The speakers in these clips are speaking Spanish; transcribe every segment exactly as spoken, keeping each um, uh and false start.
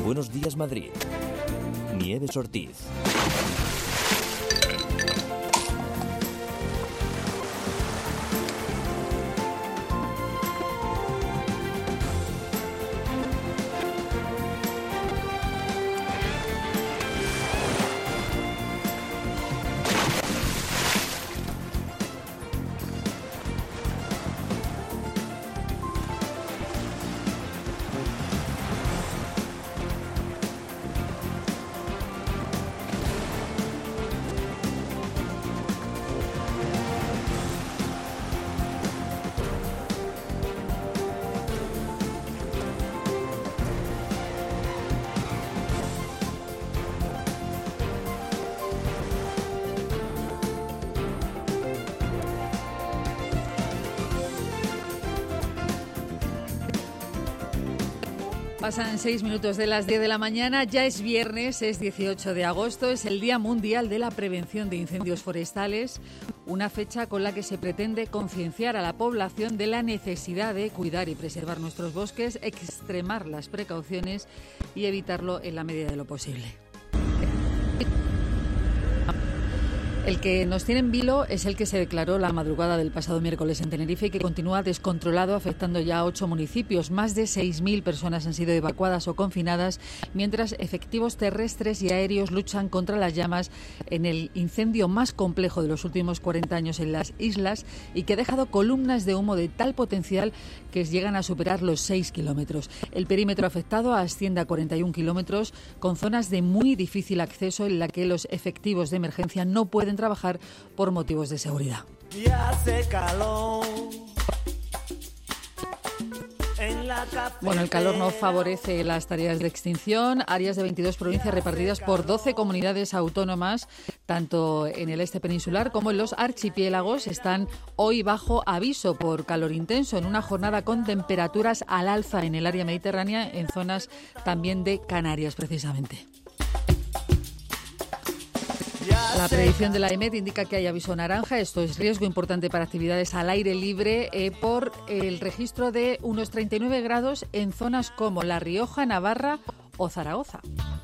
Buenos Días Madrid. Nieves Ortiz. Pasan seis minutos de las diez de la mañana, ya es viernes, es dieciocho de agosto, es el Día Mundial de la Prevención de Incendios Forestales, una fecha con la que se pretende concienciar a la población de la necesidad de cuidar y preservar nuestros bosques, extremar las precauciones y evitarlo en la medida de lo posible. El que nos tiene en vilo es el que se declaró la madrugada del pasado miércoles en Tenerife y que continúa descontrolado, afectando ya a ocho municipios. Más de seis mil personas han sido evacuadas o confinadas, mientras efectivos terrestres y aéreos luchan contra las llamas en el incendio más complejo de los últimos cuarenta años en las islas y que ha dejado columnas de humo de tal potencial que llegan a superar los seis kilómetros. El perímetro afectado asciende a cuarenta y un kilómetros, con zonas de muy difícil acceso en la que los efectivos de emergencia no pueden trabajar por motivos de seguridad. Y hace calor. Bueno, el calor no favorece las tareas de extinción. Áreas de veintidós provincias repartidas por doce comunidades autónomas, tanto en el este peninsular como en los archipiélagos, están hoy bajo aviso por calor intenso, en una jornada con temperaturas al alza en el área mediterránea, en zonas también de Canarias, precisamente. La predicción de la EMET indica que hay aviso naranja. Esto es riesgo importante para actividades al aire libre eh, por el registro de unos treinta y nueve grados en zonas como La Rioja, Navarra o Zaragoza.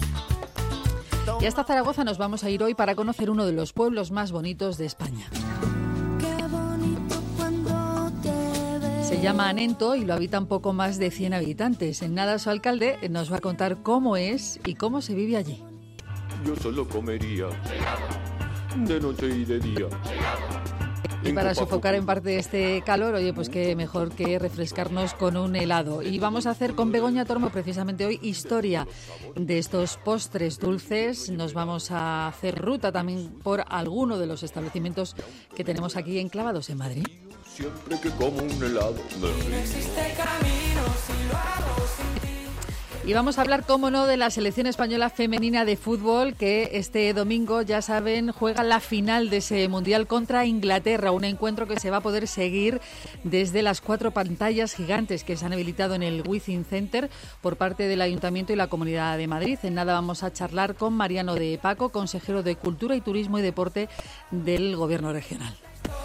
Y hasta Zaragoza nos vamos a ir hoy para conocer uno de los pueblos más bonitos de España. Se llama Anento y lo habitan poco más de cien habitantes. En nada su alcalde nos va a contar cómo es y cómo se vive allí. Yo solo comería de noche y de día. Y para sofocar en parte este calor, oye, pues qué mejor que refrescarnos con un helado. Y vamos a hacer con Begoña Tormo precisamente hoy historia de estos postres dulces. Nos vamos a hacer ruta también por alguno de los establecimientos que tenemos aquí enclavados en Madrid. Siempre que como un helado me río. Y vamos a hablar, cómo no, de la selección española femenina de fútbol que este domingo, ya saben, juega la final de ese Mundial contra Inglaterra. Un encuentro que se va a poder seguir desde las cuatro pantallas gigantes que se han habilitado en el Within Center por parte del Ayuntamiento y la Comunidad de Madrid. En nada vamos a charlar con Mariano de Paco, consejero de Cultura y Turismo y Deporte del Gobierno regional.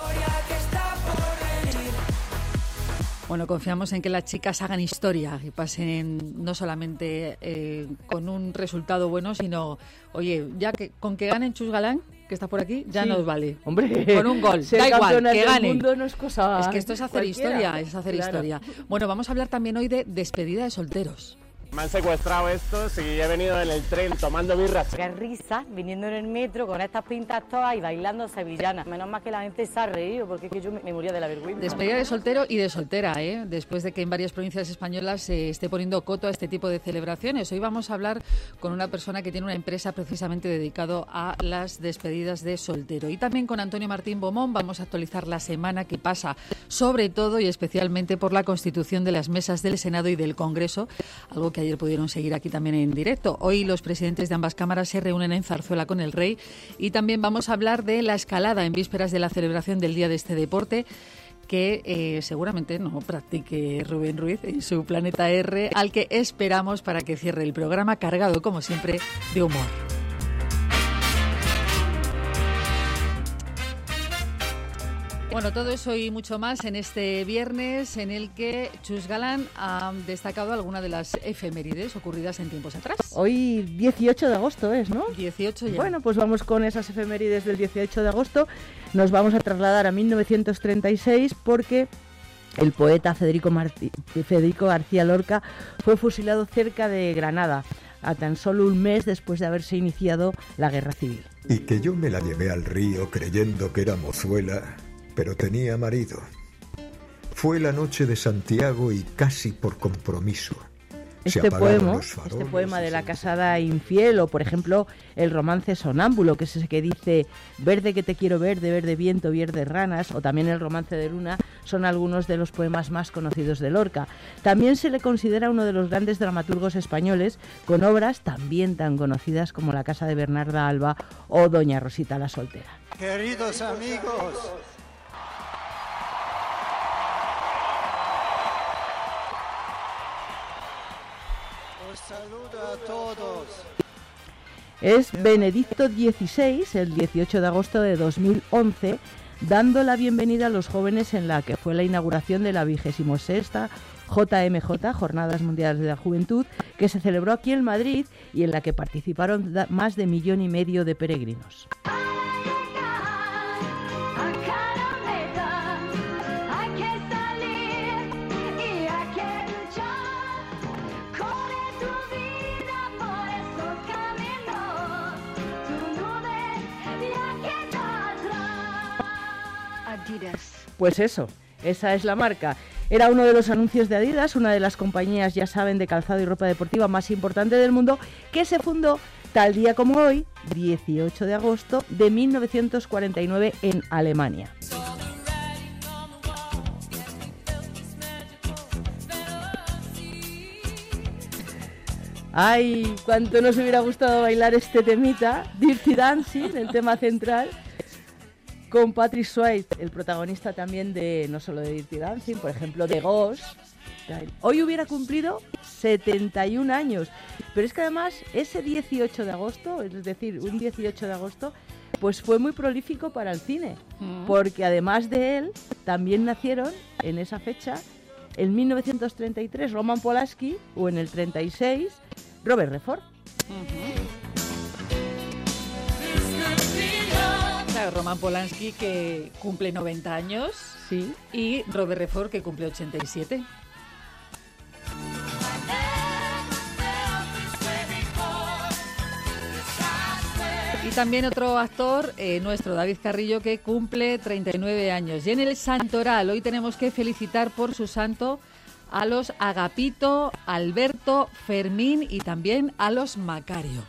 Bueno, confiamos en que las chicas hagan historia y pasen no solamente eh, con un resultado bueno, sino, oye, ya que con que ganen Chus Galán, que está por aquí, ya sí nos vale. Hombre, con un gol, da igual, que ganen. Mundo no es cosa, es que esto es hacer cualquiera. historia, es hacer claro. historia. Bueno, vamos a hablar también hoy de despedida de solteros. Me han secuestrado estos y he venido en el tren tomando birras. Qué risa, viniendo en el metro con estas pintas todas y bailando sevillanas. Menos mal que la gente se ha reído, porque es que yo me moría de la vergüenza. Despedida de soltero y de soltera, ¿eh? Después de que en varias provincias españolas se esté poniendo coto a este tipo de celebraciones. Hoy vamos a hablar con una persona que tiene una empresa precisamente dedicado a las despedidas de soltero. Y también con Antonio Martín Bomón vamos a actualizar la semana que pasa, sobre todo y especialmente por la constitución de las mesas del Senado y del Congreso, algo que ayer pudieron seguir aquí también en directo. Hoy los presidentes de ambas cámaras se reúnen en Zarzuela con el Rey y también vamos a hablar de la escalada en vísperas de la celebración del Día de este deporte que eh, seguramente no practique Rubén Ruiz en su Planeta R, al que esperamos para que cierre el programa cargado, como siempre, de humor. Bueno, todo eso y mucho más en este viernes en el que Chus Galán ha destacado alguna de las efemérides ocurridas en tiempos atrás. Hoy dieciocho de agosto es, ¿no? dieciocho ya. Bueno, pues vamos con esas efemérides del dieciocho de agosto. Nos vamos a trasladar a mil novecientos treinta y seis porque el poeta Federico, Martí, Federico García Lorca fue fusilado cerca de Granada, a tan solo un mes después de haberse iniciado la Guerra Civil. Y que yo me la llevé al río creyendo que era mozuela, pero tenía marido. Fue la noche de Santiago y casi por compromiso. Este poema, este poema de la casada infiel, o por ejemplo el romance sonámbulo, que es ese que dice verde que te quiero verde, verde viento, verde ranas, o también el romance de Luna, son algunos de los poemas más conocidos de Lorca. También se le considera uno de los grandes dramaturgos españoles, con obras también tan conocidas como La casa de Bernarda Alba o Doña Rosita la soltera. Queridos amigos, os saludo a todos. Es Benedicto dieciséis, el dieciocho de agosto de dos mil once, dando la bienvenida a los jóvenes en la que fue la inauguración de la vigésimo sexta J M J, Jornadas Mundiales de la Juventud, que se celebró aquí en Madrid y en la que participaron más de millón y medio de peregrinos. Pues eso, esa es la marca. Era uno de los anuncios de Adidas, una de las compañías, ya saben, de calzado y ropa deportiva más importante del mundo, que se fundó tal día como hoy, dieciocho de agosto de mil novecientos cuarenta y nueve en Alemania. Ay, cuánto nos hubiera gustado bailar este temita, Dirty Dancing, el tema central, con Patrick Swayze, el protagonista también de, no solo de Dirty Dancing, por ejemplo, de Ghost. Hoy hubiera cumplido setenta y un años, pero es que además ese dieciocho de agosto, es decir, un dieciocho de agosto, pues fue muy prolífico para el cine, mm. porque además de él, también nacieron en esa fecha, en mil novecientos treinta y tres, Roman Polanski, o en el treinta y seis, Robert Redford. Uh-huh. Claro, Roman Polanski, que cumple noventa años, sí, y Robert Redford, que cumple ochenta y siete. Y también otro actor, eh, nuestro David Carrillo, que cumple treinta y nueve años. Y en el santoral, hoy tenemos que felicitar por su santo a los Agapito, Alberto, Fermín y también a los Macario.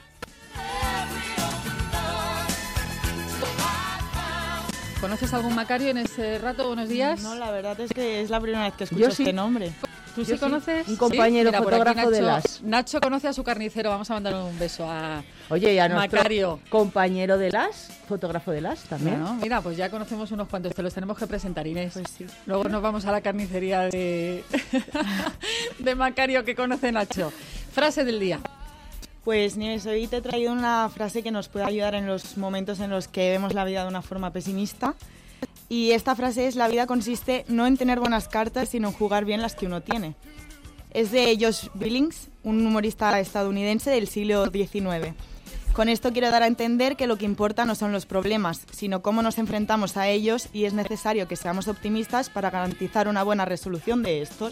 ¿Conoces algún Macario en ese rato? Buenos días. No, la verdad es que es la primera vez que escucho Yo sí. este nombre. ¿Tú sí, sí conoces? Un compañero ¿Sí? Mira, fotógrafo Nacho, de las... Nacho conoce a su carnicero. Vamos a mandarle un beso a Oye, y a nuestro Macario. Compañero de las, fotógrafo de las también. Bueno, mira, pues ya conocemos unos cuantos. Te los tenemos que presentar, Inés. Pues sí. Luego nos vamos a la carnicería de, de Macario que conoce Nacho. Frase del día. Pues Nieves, hoy te he traído una frase que nos puede ayudar en los momentos en los que vemos la vida de una forma pesimista. Y esta frase es: la vida consiste no en tener buenas cartas, sino en jugar bien las que uno tiene. Es de Josh Billings, un humorista estadounidense del siglo diecinueve. Con esto quiero dar a entender que lo que importa no son los problemas, sino cómo nos enfrentamos a ellos, y es necesario que seamos optimistas para garantizar una buena resolución de estos.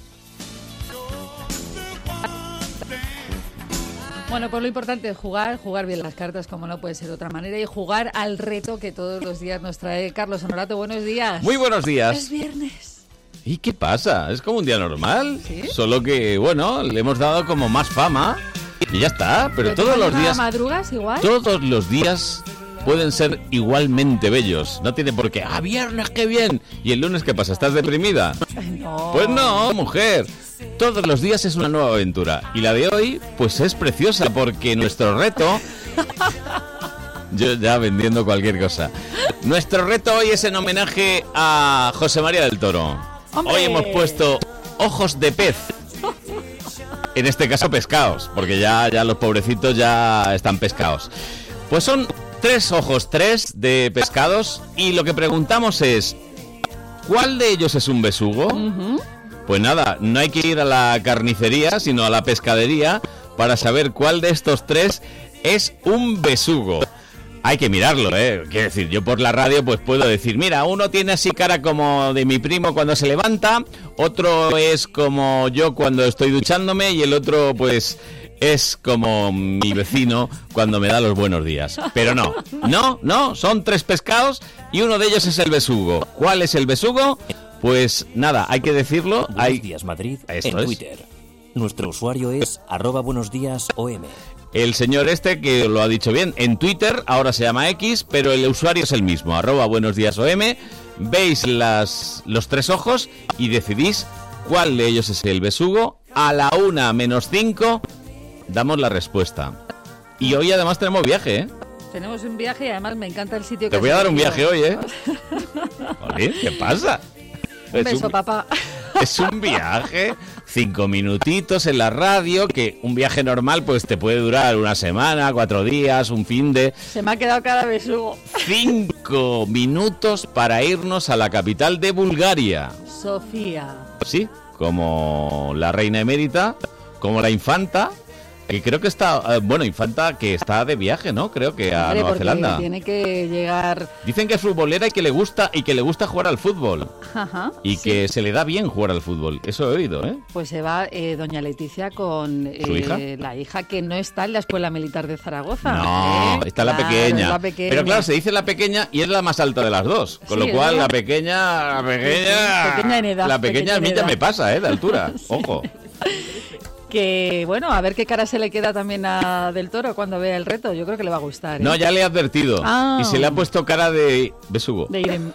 Bueno, pues lo importante es jugar, jugar bien las cartas, como no puede ser de otra manera, y jugar al reto que todos los días nos trae Carlos Honorato. Buenos días. Muy buenos días. Es viernes. ¿Y qué pasa? Es como un día normal, ¿Sí? Solo que, bueno, le hemos dado como más fama y ya está, pero, pero todos los días... ¿Madrugas igual? Todos los días pueden ser igualmente bellos. No tiene por qué, ¡ah, viernes, qué bien! ¿Y el lunes qué pasa? ¿Estás deprimida? No. Pues no, mujer. Todos los días es una nueva aventura. Y la de hoy, pues es preciosa, porque nuestro reto... Yo ya vendiendo cualquier cosa. Nuestro reto hoy es en homenaje a José María del Toro. ¡Hombre! Hoy hemos puesto ojos de pez. En este caso pescados, porque ya, ya los pobrecitos ya están pescados. Pues son tres ojos, tres de pescados, y lo que preguntamos es: ¿Cuál de ellos es un besugo? Uh-huh. Pues nada, no hay que ir a la carnicería, sino a la pescadería para saber cuál de estos tres es un besugo. Hay que mirarlo, ¿eh? Quiero decir, yo por la radio pues puedo decir, mira, uno tiene así cara como de mi primo cuando se levanta, otro es como yo cuando estoy duchándome y el otro pues es como mi vecino cuando me da los buenos días. Pero no, no, no, son tres pescados y uno de ellos es el besugo. ¿Cuál es el besugo? Pues nada, hay que decirlo. Buenos hay... días Madrid Esto en es. Twitter. Nuestro usuario es arroba buenos días O M. El señor este, que lo ha dicho bien, en Twitter, ahora se llama X, pero el usuario es el mismo, arroba buenos días O M. Veis las, los tres ojos y decidís cuál de ellos es el besugo. A la una menos cinco damos la respuesta. Y hoy además tenemos viaje, ¿eh? Tenemos un viaje y además me encanta el sitio que Te has voy a dar un elegido. viaje hoy, ¿eh? Oye, ¿qué pasa? Un Es beso, un- papá. Es un viaje, cinco minutitos en la radio, que un viaje normal pues te puede durar una semana, cuatro días, un fin de... Se me ha quedado cada besugo. Cinco minutos para irnos a la capital de Bulgaria. Sofía. Sí, como la reina emérita, como la infanta, que creo que está... eh, Bueno, infanta que está de viaje, ¿no? Creo que a Hombre, Nueva porque Zelanda. tiene que llegar... Dicen que es futbolera y que le gusta y que le gusta jugar al fútbol. Ajá, Y sí. que se le da bien jugar al fútbol. Eso he oído, ¿eh? Pues se va eh, doña Leticia con ¿Su eh, hija? la hija que no está en la Escuela Militar de Zaragoza. No, ¿eh? está la Claro, pequeña. es la pequeña. Pero claro, se dice la pequeña y es la más alta de las dos. Con Sí, lo cual, ¿no? la pequeña, la pequeña... Pequeña en edad, La pequeña pequeña a mí en ya edad. me pasa, ¿eh? De altura. Ojo. Que, bueno, a ver qué cara se le queda también a Del Toro cuando vea el reto. Yo creo que le va a gustar. ¿eh? No, ya le he advertido. Ah. Y se le ha puesto cara de besugo. De Irene.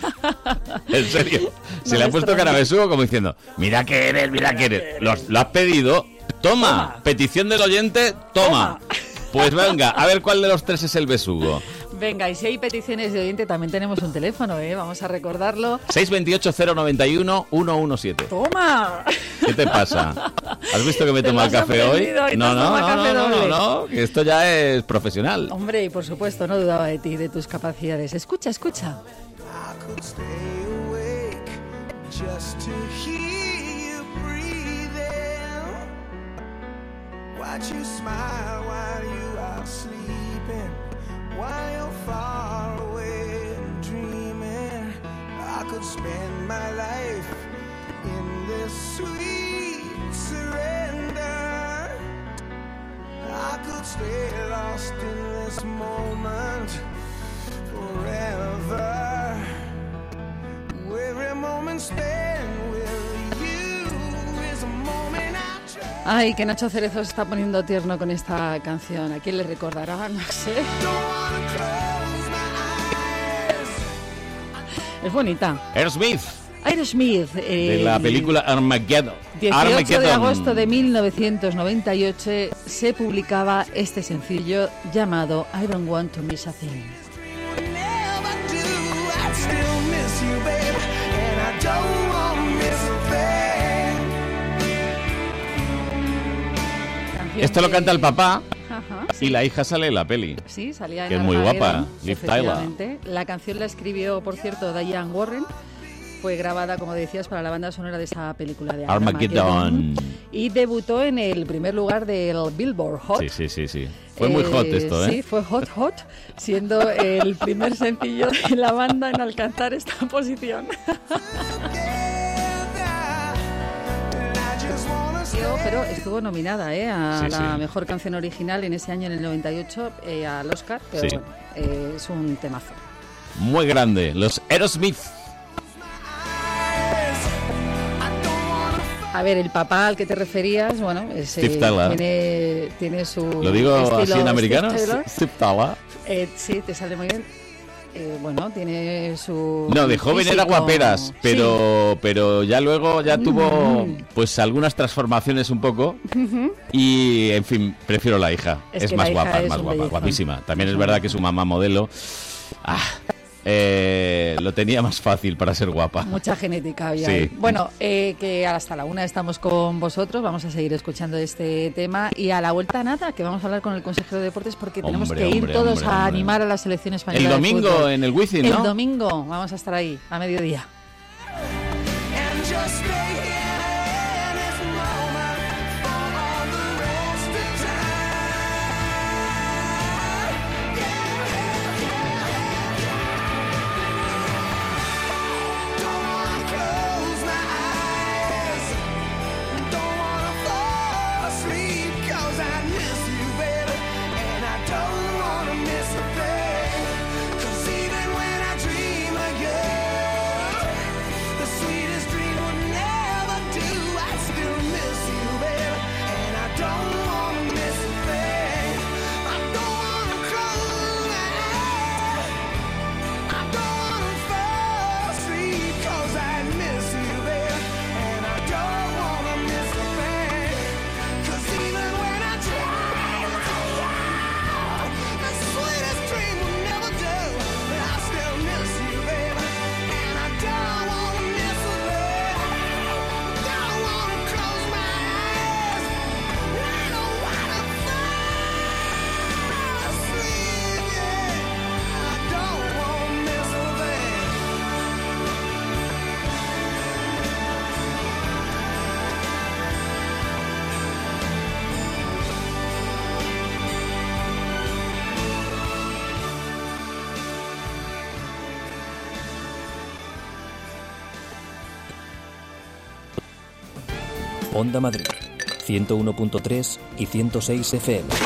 En serio. Se No le ha me puesto extraña. cara de besugo como diciendo, mira que eres, mira que eres. Lo, lo has pedido. Toma. Toma. Petición del oyente, toma. Toma. Pues venga, a ver cuál de los tres es el besugo. Venga, y si hay peticiones de oyente, también tenemos un teléfono, ¿eh? Vamos a recordarlo. seis dos ocho, cero nueve uno, uno uno siete. ¡Toma! ¿Qué te pasa? ¿Has visto que me Te toma el lo has café hoy? sorprendido y te No, has no, tomado no, café no, no, doble. no, que esto ya es profesional. Hombre, y por supuesto, no dudaba de ti, de tus capacidades. Escucha, escucha. Just to hear you breathing, watch you smile while you are sleeping, while you're far away and dreaming. I could spend my life in this sweet surrender. I could stay lost in this moment forever. Every moment spent with you is a moment I try. Ay, que Nacho Cerezo se está poniendo tierno con esta canción. ¿A quién le recordará? No sé. Es bonita. Aerosmith, Aerosmith. de la el película Armageddon. dieciocho de Armageddon. agosto de mil novecientos noventa y ocho se publicaba este sencillo llamado I Don't Want to Miss a Thing. I still miss you, babe, and I don't want to miss a thing. Esto lo canta el papá Ajá, y la hija sale en la peli. sí, salía en Que es muy Armageddon, guapa, Liv Tyler. efectivamente. La canción la escribió, por cierto, Diane Warren. Fue grabada, como decías, para la banda sonora de esa película de Armageddon. Y debutó en el primer lugar del Billboard Hot. Sí, sí, sí, sí. Fue muy hot Eh, esto, ¿eh? Sí, fue hot, hot, siendo el primer sencillo de la banda en alcanzar esta posición. Pero estuvo nominada ¿eh? a Sí, la sí. mejor canción original en ese año, en el noventa y ocho, eh, al Oscar, pero Sí. bueno, eh, es un temazo. Muy grande. Los Aerosmith. A ver, el papá al que te referías, bueno, es, Steve eh, Tyler. tiene, tiene su ¿Lo digo estilo así en americano? Steve Tyler. Steve Tyler. Eh, sí, te sale muy bien. Eh, bueno, tiene su... No, de joven era físico. guaperas, pero Sí. pero ya luego ya tuvo Mm. pues algunas transformaciones un poco Ujú. y en fin, prefiero la hija. Es Es, que más la hija guapa, es es más un guapa, bellezón. guapísima. También Es es un verdad que su mamá modelo ah, eh, lo tenía más fácil para ser guapa. Mucha genética había. Sí. ahí. Bueno, eh, que hasta la una estamos con vosotros, vamos a seguir escuchando este tema y a la vuelta nada, que vamos a hablar con el consejero de deportes porque tenemos Hombre, que ir hombre, todos hombre, a hombre. animar a la selección española. El de domingo fútbol. en el Wizzing, ¿no? El domingo vamos a estar ahí a mediodía. just stay here in this moment for all the rest of time. Yeah, yeah, yeah, yeah. Don't wanna close my eyes, don't wanna fall asleep, 'cause I miss you, baby, and I don't wanna miss a thing. 'Cause even when I dream of you, the sweetest dream will never do. I still miss you, baby, and I don't wanna miss a thing. I don't wanna close my eyes, I don't wanna fall asleep, 'cause I miss you, baby, and I don't wanna miss a thing. 'Cause even when I dream of you, the sweetest dream will never do. But I still miss you, baby, and I don't wanna miss a thing. Don't wanna close my eyes, I don't wanna fall asleep, yeah. I don't wanna miss a thing. Onda Madrid, ciento uno punto tres y ciento seis F M.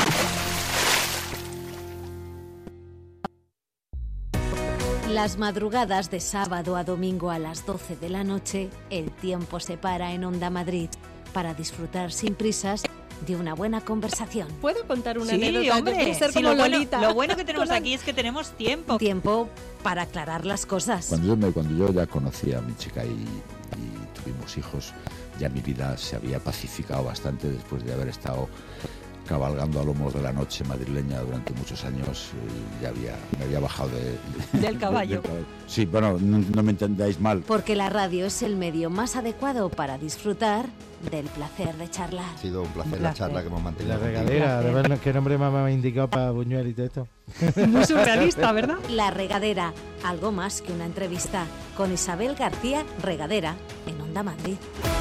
Las madrugadas de sábado a domingo a las doce de la noche, el tiempo se para en Onda Madrid para disfrutar sin prisas de una buena conversación. ¿Puedo contar una Sí, anécdota? hombre, Yo quiero ser sí, como lo, bueno, Lolita. lo bueno que tenemos Con la- aquí es que tenemos tiempo. Tiempo para aclarar las cosas. Cuando yo, me, cuando yo ya conocí a mi chica y, y tuvimos hijos, ya mi vida se había pacificado bastante después de haber estado cabalgando a lomos de la noche madrileña durante muchos años. Y ya había, me había bajado de, Del caballo. de- del caballo. Sí, bueno, no, no me entendáis mal. Porque la radio es el medio más adecuado para disfrutar del placer de charlar. Ha sido un placer, Un la placer. charla que hemos mantenido. La contigo. regadera, además, qué nombre más me ha indicado para Buñuel y todo esto. Muy surrealista, ¿verdad? La Regadera, algo más que una entrevista, con Isabel García Regadera, en Onda Madrid.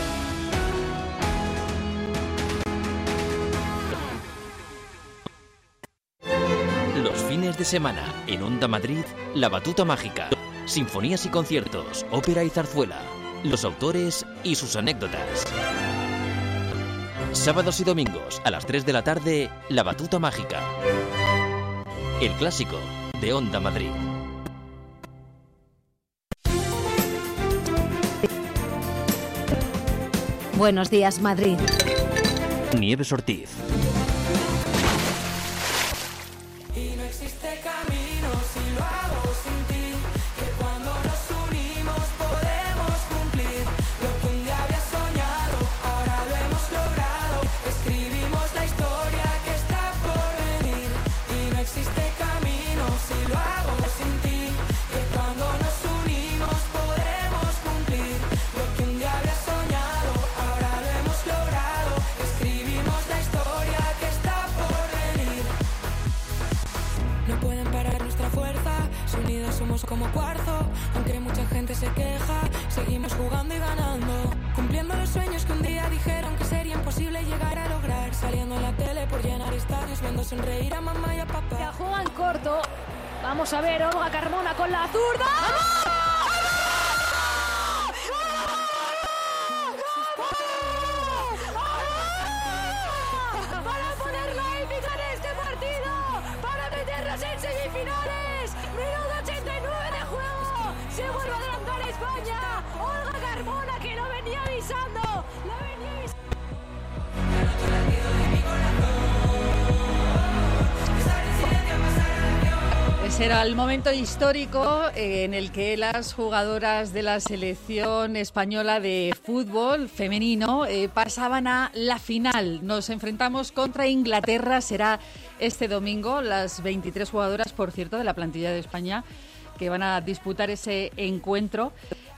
Los fines de semana, en Onda Madrid, La Batuta Mágica. Sinfonías y conciertos, ópera y zarzuela. Los autores y sus anécdotas. Sábados y domingos, a las tres de la tarde, La Batuta Mágica. El clásico de Onda Madrid. Buenos días, Madrid. Nieves Ortiz. Y no existe camino si lo hago sin ti, que cuando nos unimos podemos cumplir lo que un día había soñado, ahora lo hemos logrado, escribimos la historia que está por venir. Y no existe camino si lo hago sin ti, que cuando nos unimos podemos cumplir lo que un día había soñado, ahora lo hemos logrado, escribimos la historia que está por venir. No pueden parar nuestra fuerza, si unidos somos como cuarzo. Aunque mucha gente se queja, seguimos jugando y ganando, cumpliendo los sueños que un día dijeron que sería imposible llegar a lograr, saliendo en la tele por llenar estadios, viendo sonreír a mamá y a papá. La juegan corto. Vamos a ver, Olga Carmona con la zurda. ¡Para poner la épica en este partido! ¡Para meternos en semifinales! ¡Minuto ochenta y nueve de juego! ¡Se vuelve a adelantar España! ¡Olga Carmona, que lo venía avisando! ¡Lo venía avisando! Ese era el momento histórico en el que las jugadoras de la selección española de fútbol femenino eh, pasaban a la final. Nos enfrentamos contra Inglaterra, será este domingo, las veintitrés jugadoras, por cierto, de la plantilla de España que van a disputar ese encuentro.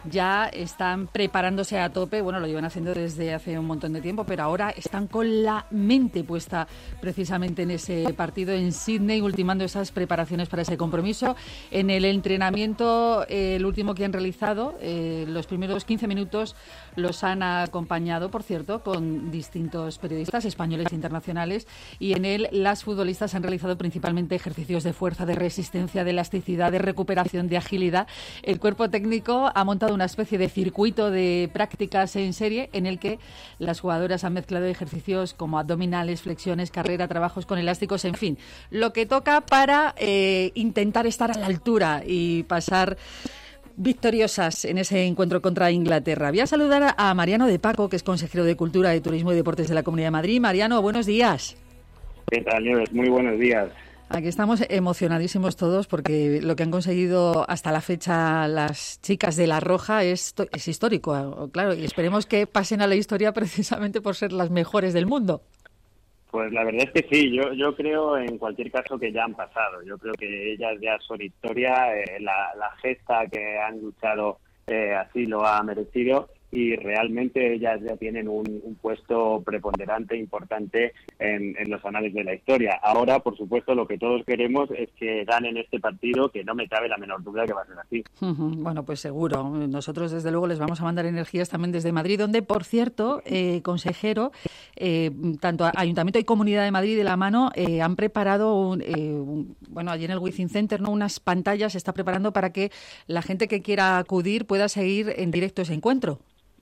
ya están preparándose a tope, bueno, lo llevan haciendo desde hace un montón de tiempo, pero ahora están con la mente puesta precisamente en ese partido en Sydney, ultimando esas preparaciones para ese compromiso. En el entrenamiento, eh, el último que han realizado, eh, los primeros quince minutos los han acompañado, por cierto, con distintos periodistas españoles e internacionales, y en él las futbolistas han realizado principalmente ejercicios de fuerza, de resistencia, de elasticidad, de recuperación, de agilidad. El cuerpo técnico ha montado una especie de circuito de prácticas en serie en el que las jugadoras han mezclado ejercicios como abdominales, flexiones, carrera, trabajos con elásticos, en fin, lo que toca para eh, intentar estar a la altura y pasar victoriosas en ese encuentro contra Inglaterra. Voy a saludar a Mariano de Paco, que es consejero de Cultura, de Turismo y Deportes de la Comunidad de Madrid. Mariano, buenos días. ¿Qué tal, Nieves? Muy buenos días. Aquí estamos emocionadísimos todos porque lo que han conseguido hasta la fecha las chicas de La Roja es, es histórico, claro, y esperemos que pasen a la historia precisamente por ser las mejores del mundo. Pues la verdad es que sí, yo yo creo en cualquier caso que ya han pasado. Yo creo que ellas ya son historia, eh, la, la gesta que han luchado eh, así lo ha merecido, y realmente ellas ya tienen un, un puesto preponderante, importante en, en los anales de la historia. Ahora, por supuesto, lo que todos queremos es que ganen este partido, que no me cabe la menor duda que va a ser así. Uh-huh. Bueno, pues seguro. Nosotros, desde luego, les vamos a mandar energías también desde Madrid, donde, por cierto, eh, consejero, eh, tanto Ayuntamiento y Comunidad de Madrid de la mano eh, han preparado, un, eh, un, bueno, allí en el Within Center, ¿no?, unas pantallas, se está preparando para que la gente que quiera acudir pueda seguir en directo ese encuentro.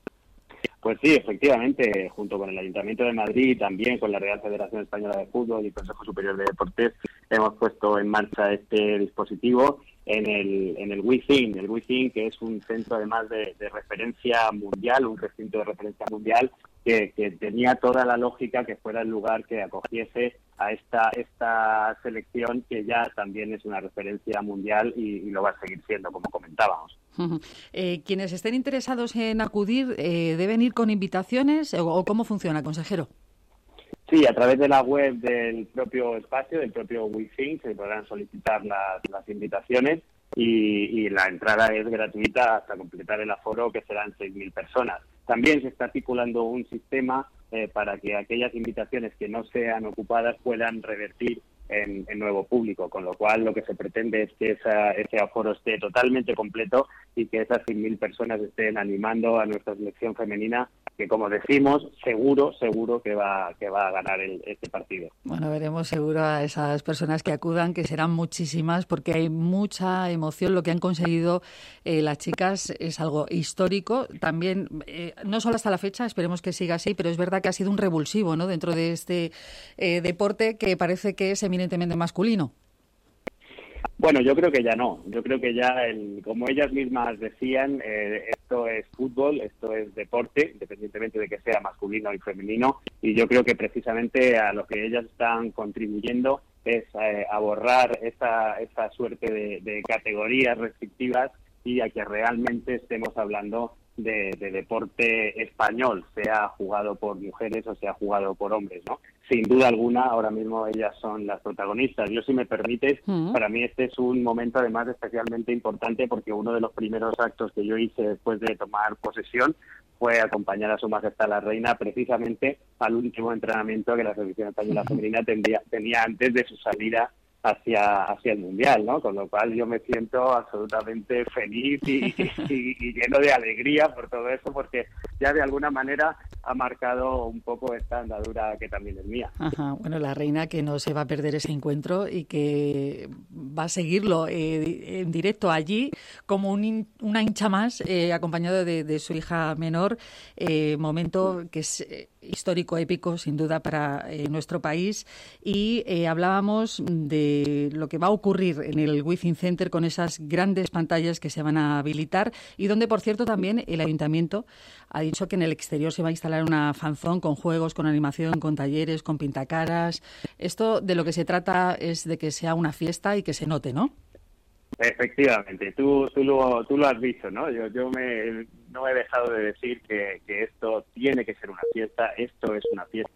Pues sí, efectivamente, junto con el Ayuntamiento de Madrid y también con la Real Federación Española de Fútbol y el Consejo Superior de Deportes, hemos puesto en marcha este dispositivo en el en el Within, el Within, que es un centro además de, de referencia mundial, un recinto de referencia mundial, que, que tenía toda la lógica que fuera el lugar que acogiese a esta esta selección, que ya también es una referencia mundial y, y lo va a seguir siendo, como comentábamos. Uh-huh. Eh, quienes estén interesados en acudir, eh, ¿deben ir con invitaciones o, o cómo funciona, consejero? Sí, a través de la web del propio espacio, del propio Within, se podrán solicitar las, las invitaciones y, y la entrada es gratuita hasta completar el aforo, que serán seis mil personas. También se está articulando un sistema eh, para que aquellas invitaciones que no sean ocupadas puedan revertir en, en nuevo público, con lo cual lo que se pretende es que esa, ese aforo esté totalmente completo y que esas seis mil personas estén animando a nuestra selección femenina, que, como decimos, seguro, seguro que va que va a ganar el, este partido. Bueno, veremos seguro a esas personas que acudan, que serán muchísimas, porque hay mucha emoción. Lo que han conseguido eh, las chicas es algo histórico. También, eh, no solo hasta la fecha, esperemos que siga así, pero es verdad que ha sido un revulsivo, ¿no?, dentro de este eh, deporte que parece que es eminentemente masculino. Bueno, yo creo que ya no. Yo creo que ya, el, como ellas mismas decían, eh, esto es fútbol, esto es deporte, independientemente de que sea masculino y femenino. Y yo creo que precisamente a lo que ellas están contribuyendo es eh, a borrar esa, esa suerte de, de categorías restrictivas y a que realmente estemos hablando de, de deporte español, sea jugado por mujeres o sea jugado por hombres, ¿no? Sin duda alguna, ahora mismo ellas son las protagonistas. Yo, si me permites, uh-huh. para mí este es un momento además especialmente importante, porque uno de los primeros actos que yo hice después de tomar posesión fue acompañar a Su Majestad la Reina precisamente al último entrenamiento que la selección española femenina tendría, tenía antes de su salida hacia hacia el Mundial, ¿no? Con lo cual yo me siento absolutamente feliz y, y, y lleno de alegría por todo eso, porque ya de alguna manera ha marcado un poco esta andadura que también es mía. Ajá. Bueno, la Reina, que no se va a perder ese encuentro y que va a seguirlo eh, en directo allí como un hin- una hincha más, eh, acompañado de, de su hija menor, eh, momento que es eh, histórico, épico, sin duda, para eh, nuestro país. Y eh, hablábamos de lo que va a ocurrir en el Within Center con esas grandes pantallas que se van a habilitar y donde, por cierto, también el Ayuntamiento ha dicho que en el exterior se va a instalar una fanzón con juegos, con animación, con talleres, con pintacaras. Esto, de lo que se trata es de que sea una fiesta y que se note, ¿no? Efectivamente, tú tú lo tú lo has dicho, ¿no? Yo yo me no he dejado de decir que, que esto tiene que ser una fiesta, esto es una fiesta,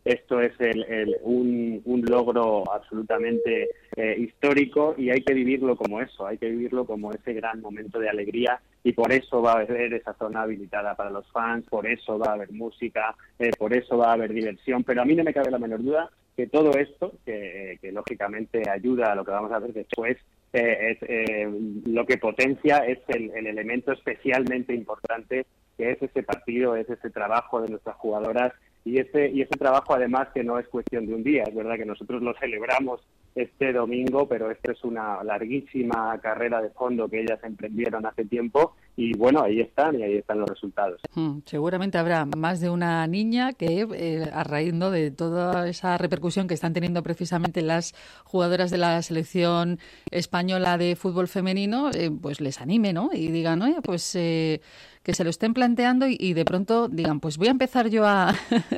esto es el, el, un, un logro absolutamente eh, histórico y hay que vivirlo como eso, hay que vivirlo como ese gran momento de alegría y por eso va a haber esa zona habilitada para los fans, por eso va a haber música, eh, por eso va a haber diversión, pero a mí no me cabe la menor duda que todo esto, que, que lógicamente ayuda a lo que vamos a ver después, eh, es, eh, lo que potencia es el, el elemento especialmente importante que es ese partido, es ese trabajo de nuestras jugadoras y ese, y ese trabajo además que no es cuestión de un día, es verdad que nosotros lo celebramos este domingo, pero esto es una larguísima carrera de fondo que ellas emprendieron hace tiempo y bueno, ahí están y ahí están los resultados. Hmm, seguramente habrá más de una niña que eh, a raíz, ¿no?, de toda esa repercusión que están teniendo precisamente las jugadoras de la selección española de fútbol femenino, eh, pues les anime, ¿no? Y digan, oye, pues eh, que se lo estén planteando y, y de pronto digan, pues voy a empezar yo a,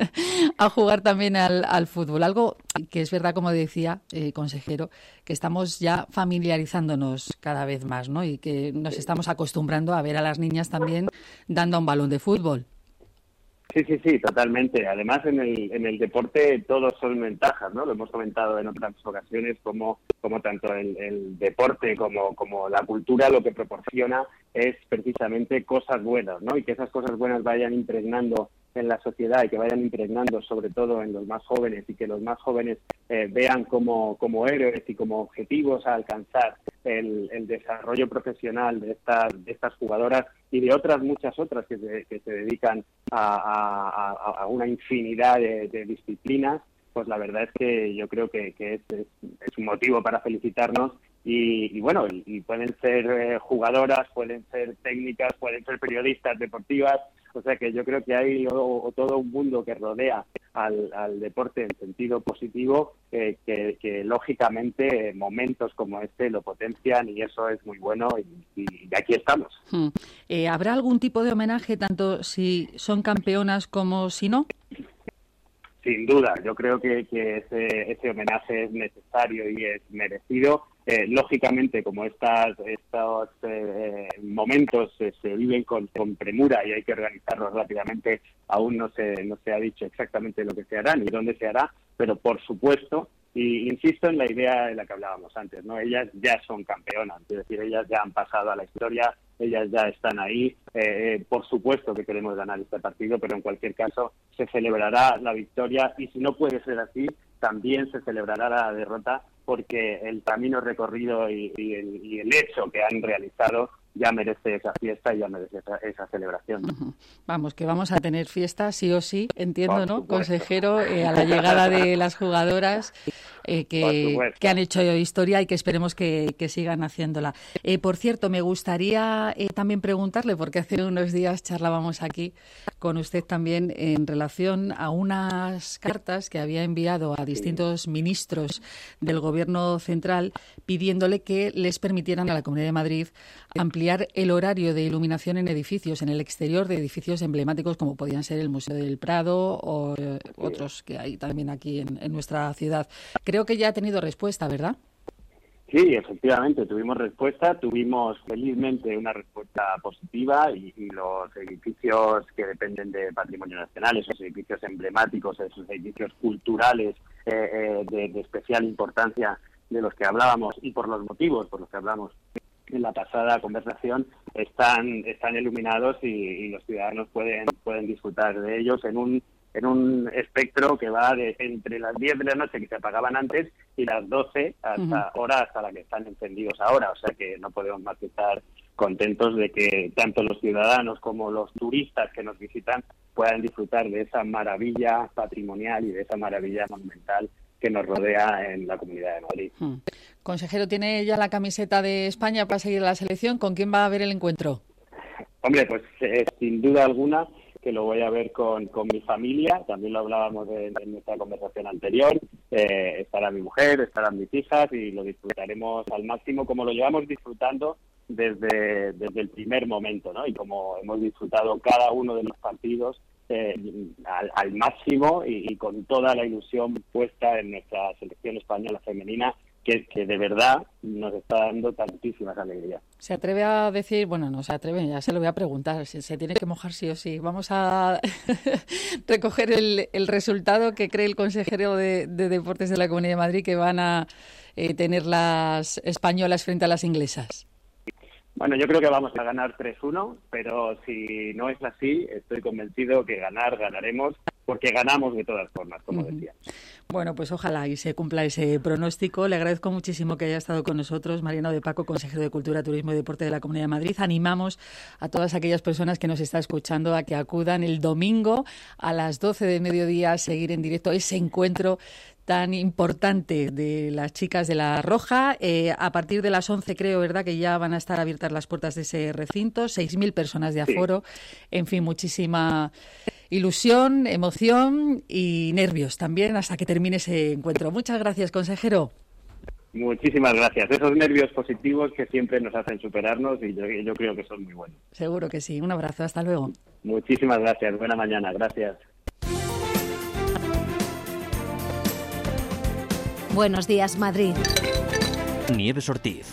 a jugar también al, al fútbol. Algo que es verdad, como decía, eh, consejero, que estamos ya familiarizándonos cada vez más, ¿no? Y que nos estamos acostumbrando a ver a las niñas también dando a un balón de fútbol. Sí, sí, sí, totalmente. Además, en el, en el deporte todos son ventajas, ¿no? Lo hemos comentado en otras ocasiones, como, como tanto el, el deporte como, como la cultura lo que proporciona es precisamente cosas buenas, ¿no? Y que esas cosas buenas vayan impregnando en la sociedad y que vayan impregnando sobre todo en los más jóvenes y que los más jóvenes eh, vean como, como héroes y como objetivos a alcanzar el, el desarrollo profesional de estas, de estas jugadoras y de otras muchas otras que se, que se dedican a, a, a, a una infinidad de, de disciplinas, pues la verdad es que yo creo que, que es, es, es un motivo para felicitarnos y, y bueno, y, y pueden ser eh, jugadoras, pueden ser técnicas, pueden ser periodistas deportivas, o sea que yo creo que hay o, o todo un mundo que rodea al, al deporte en sentido positivo eh, que, que lógicamente eh, momentos como este lo potencian y eso es muy bueno y, y, y aquí estamos. Hmm. Eh, ¿Habrá algún tipo de homenaje tanto si son campeonas como si no? Sin duda, yo creo que, que ese, ese homenaje es necesario y es merecido. Eh, lógicamente, como estas, estos eh, momentos eh, se viven con, con premura y hay que organizarlos rápidamente, aún no se, no se ha dicho exactamente lo que se hará ni dónde se hará, pero por supuesto, y insisto en la idea de la que hablábamos antes, ¿no? Ellas ya son campeonas, es decir, ellas ya han pasado a la historia, ellas ya están ahí. Eh, por supuesto que queremos ganar este partido, pero en cualquier caso se celebrará la victoria y si no puede ser así, también se celebrará la derrota porque el camino recorrido y, y, el, y el hecho que han realizado ya merece esa fiesta y ya merece esa, esa celebración. Uh-huh. Vamos, que vamos a tener fiesta sí o sí, entiendo, ¿no, consejero? Eh, a la llegada de las jugadoras eh, que, que han hecho historia y que esperemos que, que sigan haciéndola. Eh, por cierto, me gustaría eh, también preguntarle, porque hace unos días charlábamos aquí con usted también en relación a unas cartas que había enviado a distintos ministros del Gobierno central pidiéndole que les permitieran a la Comunidad de Madrid ampliar el horario de iluminación en edificios, en el exterior de edificios emblemáticos como podían ser el Museo del Prado o eh, otros que hay también aquí en, en nuestra ciudad. Creo que ya ha tenido respuesta, ¿verdad? Sí, efectivamente, tuvimos respuesta, tuvimos felizmente una respuesta positiva y, y los edificios que dependen de Patrimonio Nacional, esos edificios emblemáticos, esos edificios culturales eh, eh, de, de especial importancia de los que hablábamos y por los motivos por los que hablamos en la pasada conversación, están están iluminados y, y los ciudadanos pueden pueden disfrutar de ellos en un en un espectro que va de entre las diez de la noche que se apagaban antes y las doce hasta uh-huh. hora hasta la que están encendidos ahora, o sea que no podemos más que estar contentos de que tanto los ciudadanos como los turistas que nos visitan puedan disfrutar de esa maravilla patrimonial y de esa maravilla monumental que nos rodea en la Comunidad de Madrid. Hmm. Consejero, ¿tiene ya la camiseta de España para seguir la selección? ¿Con quién va a ver el encuentro? Hombre, pues eh, sin duda alguna que lo voy a ver con, con mi familia, también lo hablábamos en, en nuestra conversación anterior, eh, estará mi mujer, estarán mis hijas y lo disfrutaremos al máximo como lo llevamos disfrutando desde, desde el primer momento, ¿no? Y como hemos disfrutado cada uno de los partidos Eh, al, al máximo y, y con toda la ilusión puesta en nuestra selección española femenina que, que de verdad nos está dando tantísimas alegrías. Se atreve a decir, bueno, no se atreve, ya se lo voy a preguntar, si se tiene que mojar sí o sí. Vamos a recoger el, el resultado que cree el consejero de, de Deportes de la Comunidad de Madrid que van a eh, tener las españolas frente a las inglesas. Bueno, yo creo que vamos a ganar tres uno, pero si no es así, estoy convencido que ganar, ganaremos, porque ganamos de todas formas, como uh-huh. decía. Bueno, pues ojalá y se cumpla ese pronóstico. Le agradezco muchísimo que haya estado con nosotros, Mariano de Paco, consejero de Cultura, Turismo y Deporte de la Comunidad de Madrid. Animamos a todas aquellas personas que nos están escuchando a que acudan el domingo a las doce de mediodía a seguir en directo ese encuentro tan importante de las chicas de La Roja. Eh, a partir de las once creo, ¿verdad?, que ya van a estar abiertas las puertas de ese recinto, seis mil personas de aforo, sí. En fin, muchísima ilusión, emoción y nervios también hasta que termine ese encuentro. Muchas gracias, consejero. Muchísimas gracias. Esos nervios positivos que siempre nos hacen superarnos y yo, yo creo que son muy buenos. Seguro que sí. Un abrazo. Hasta luego. Muchísimas gracias. Buena mañana. Gracias. Buenos días, Madrid. Nieves Ortiz.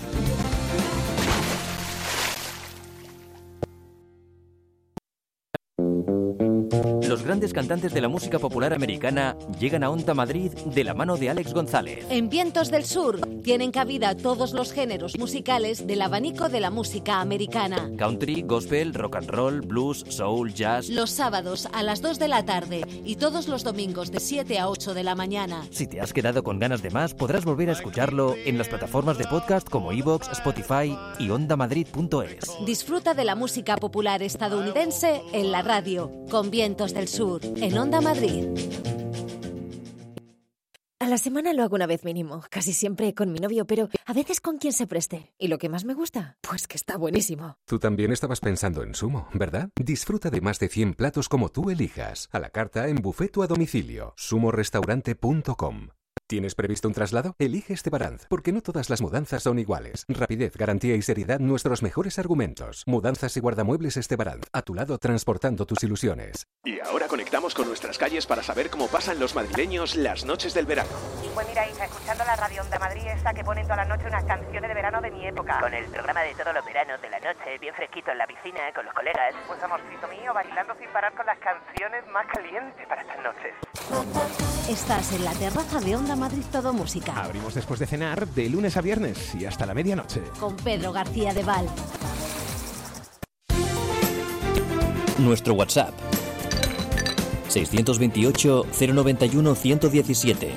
Los grandes cantantes de la música popular americana llegan a Onda Madrid de la mano de Alex González. En Vientos del Sur tienen cabida todos los géneros musicales del abanico de la música americana. Country, gospel, rock and roll, blues, soul, jazz. Los sábados a las dos de la tarde y todos los domingos de siete a ocho de la mañana. Si te has quedado con ganas de más, podrás volver a escucharlo en las plataformas de podcast como iVoox, Spotify y onda madrid punto es. Disfruta de la música popular estadounidense en la radio, con Vientos del Sur, en Onda Madrid. A la semana lo hago una vez mínimo, casi siempre con mi novio, pero a veces con quien se preste. ¿Y lo que más me gusta? Pues que está buenísimo. Tú también estabas pensando en Sumo, ¿verdad? Disfruta de más de cien platos como tú elijas, a la carta, en buffet o a domicilio. sumo restaurante punto com. ¿Tienes previsto un traslado? Elige Estebaranz, porque no todas las mudanzas son iguales. Rapidez, garantía y seriedad, nuestros mejores argumentos. Mudanzas y guardamuebles Estebaranz, a tu lado transportando tus ilusiones. Y ahora conectamos con nuestras calles para saber cómo pasan los madrileños las noches del verano. Pues mira, Isa, escuchando la radio Onda Madrid esta que ponen toda la noche unas canciones de verano de mi época. Con el programa de todos los veranos de la noche, bien fresquito en la piscina, con los colegas. Pues amorcito mío, bailando sin parar con las canciones más calientes para estas noches. Estás en la terraza de Onda Madrid Todo Música. Abrimos después de cenar de lunes a viernes y hasta la medianoche. Con Pedro García de Val. Nuestro WhatsApp seiscientos veintiocho, cero noventa y uno, ciento diecisiete.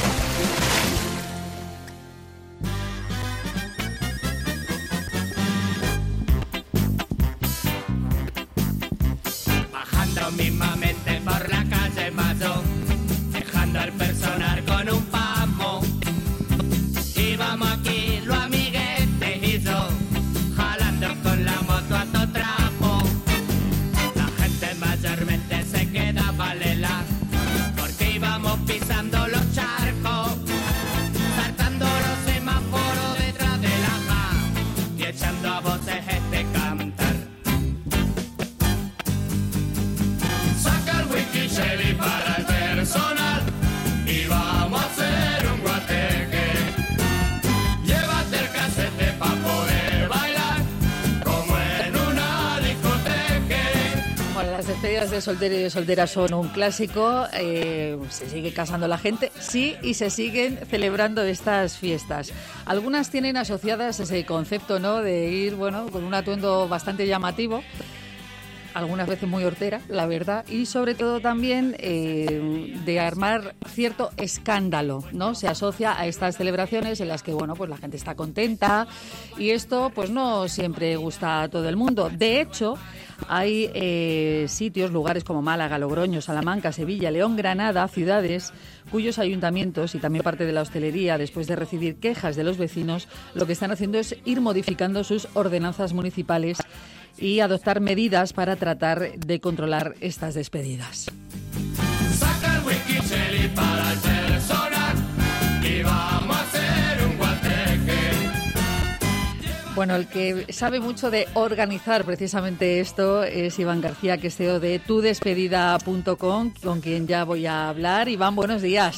Bajando mismamente por la calle Mayo, dejando al personal con un pamo. Y vamos aquí los amiguetes y yo, jalando con la moto a todo trapo. La gente mayormente se queda valela, porque íbamos pisando los charcos, saltando los semáforos detrás de la ja y echando a voces este cantar. Saca el whisky Shelly para el personal y vamos a hacer un guateque. Llévate el casete pa' poder bailar como en una discoteca. Bueno, las despedidas de soltero y de soltera son un clásico. Eh, se sigue casando la gente, sí, y se siguen celebrando estas fiestas. Algunas tienen asociadas ese concepto, ¿no?, de ir, bueno, con un atuendo bastante llamativo, algunas veces muy hortera, la verdad, y sobre todo también eh, de armar cierto escándalo, ¿no? Se asocia a estas celebraciones en las que, bueno, pues la gente está contenta y esto, pues no siempre gusta a todo el mundo. De hecho, hay eh, sitios, lugares como Málaga, Logroño, Salamanca, Sevilla, León, Granada, ciudades cuyos ayuntamientos y también parte de la hostelería, después de recibir quejas de los vecinos, lo que están haciendo es ir modificando sus ordenanzas municipales y adoptar medidas para tratar de controlar estas despedidas. Saca el whisky Shelly para el personal y vamos a hacer un guateque. Bueno, el que sabe mucho de organizar precisamente esto es Iván García, que es C E O de tu despedida punto com, con quien ya voy a hablar. Iván, buenos días.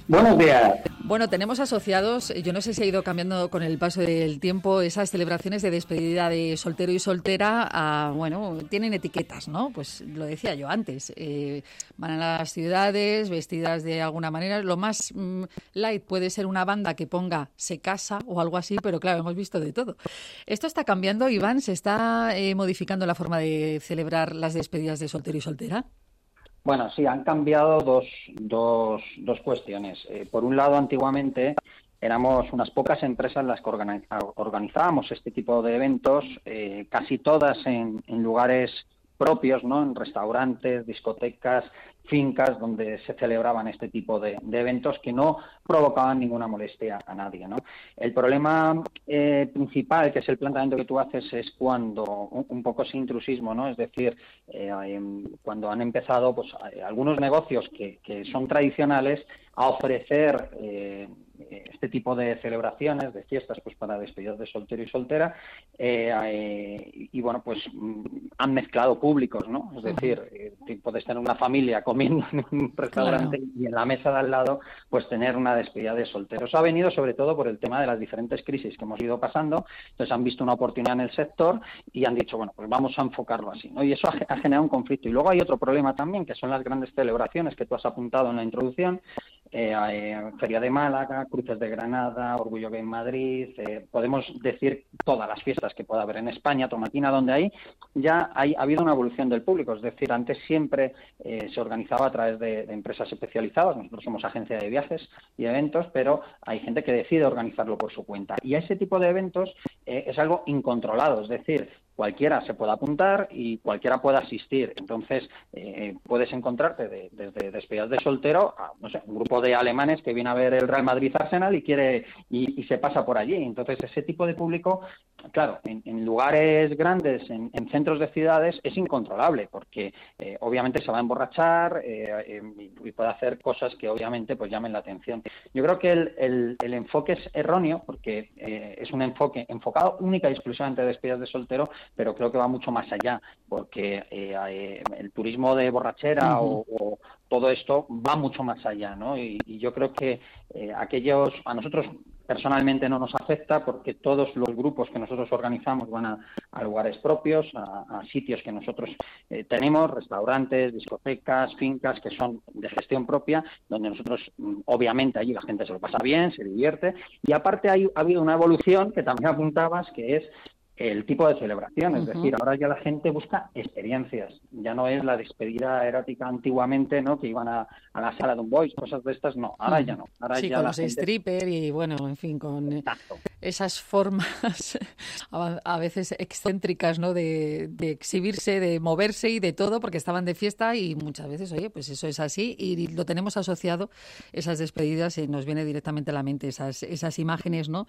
Buenos días. Bueno, tenemos asociados, yo no sé si ha ido cambiando con el paso del tiempo, esas celebraciones de despedida de soltero y soltera a, bueno, tienen etiquetas, ¿no? Pues lo decía yo antes, eh, van a las ciudades vestidas de alguna manera. Lo más mm, light puede ser una banda que ponga se casa o algo así, pero claro, hemos visto de todo. Esto está cambiando, Iván, ¿se está eh, modificando la forma de celebrar las despedidas de soltero y soltera? Bueno, sí, han cambiado dos, dos, dos cuestiones. Eh, por un lado, antiguamente éramos unas pocas empresas las que organi- organizábamos este tipo de eventos, eh, casi todas en, en lugares propios, ¿no? En restaurantes, discotecas, fincas donde se celebraban este tipo de, de eventos que no provocaban ninguna molestia a nadie, ¿no? El problema eh, principal, que es el planteamiento que tú haces, es cuando un, un poco ese intrusismo, ¿no? Es decir, eh, cuando han empezado pues algunos negocios que, que son tradicionales a ofrecer eh, este tipo de celebraciones, de fiestas, pues para despedidas de soltero y soltera, eh, eh, y, y bueno, pues han mezclado públicos, ¿no? Es decir, eh, puedes tener una familia comiendo en un restaurante, claro, y en la mesa de al lado, pues tener una despedida de solteros. Ha venido sobre todo por el tema de las diferentes crisis que hemos ido pasando, entonces han visto una oportunidad en el sector y han dicho, bueno, pues vamos a enfocarlo así, ¿no? Y eso ha, ha generado un conflicto. Y luego hay otro problema también, que son las grandes celebraciones que tú has apuntado en la introducción, eh, eh, Feria de Málaga, Cruces de Granada, Orgullo Gay en Madrid, eh, podemos decir todas las fiestas que pueda haber en España, Tomatina, donde hay, ya hay, ha habido una evolución del público, es decir, antes siempre eh, se organizaba a través de, de empresas especializadas, nosotros somos agencia de viajes y eventos, pero hay gente que decide organizarlo por su cuenta, y a ese tipo de eventos eh, es algo incontrolado, es decir, cualquiera se puede apuntar y cualquiera puede asistir. Entonces, eh, puedes encontrarte de, desde despedidas de soltero a, no sé, un grupo de alemanes que viene a ver el Real Madrid-Arsenal y quiere y, y se pasa por allí. Entonces, ese tipo de público, claro, en, en lugares grandes, en, en centros de ciudades, es incontrolable porque eh, obviamente se va a emborrachar eh, eh, y, y puede hacer cosas que obviamente pues llamen la atención. Yo creo que el, el, el enfoque es erróneo porque eh, es un enfoque enfocado única y exclusivamente a despedidas de soltero, pero creo que va mucho más allá, porque eh, eh, el turismo de borrachera uh-huh. o, o todo esto va mucho más allá, ¿no? Y, y yo creo que eh, aquellos, a nosotros personalmente no nos afecta porque todos los grupos que nosotros organizamos van a, a lugares propios, a, a sitios que nosotros eh, tenemos, restaurantes, discotecas, fincas que son de gestión propia, donde nosotros, obviamente, allí la gente se lo pasa bien, se divierte, y aparte hay, ha habido una evolución que también apuntabas, que es el tipo de celebración, es uh-huh. decir, ahora ya la gente busca experiencias, ya no es la despedida erótica antiguamente, ¿no? Que iban a, a la sala de un boys, cosas de estas, no, ahora uh-huh. ya no. Ahora sí, ya con la los gente... stripper y bueno, en fin, con Exacto. esas formas a, a veces excéntricas, ¿no? De, de exhibirse, de moverse y de todo, porque estaban de fiesta y muchas veces, oye, pues eso es así y lo tenemos asociado, esas despedidas, y nos viene directamente a la mente esas, esas imágenes, ¿no?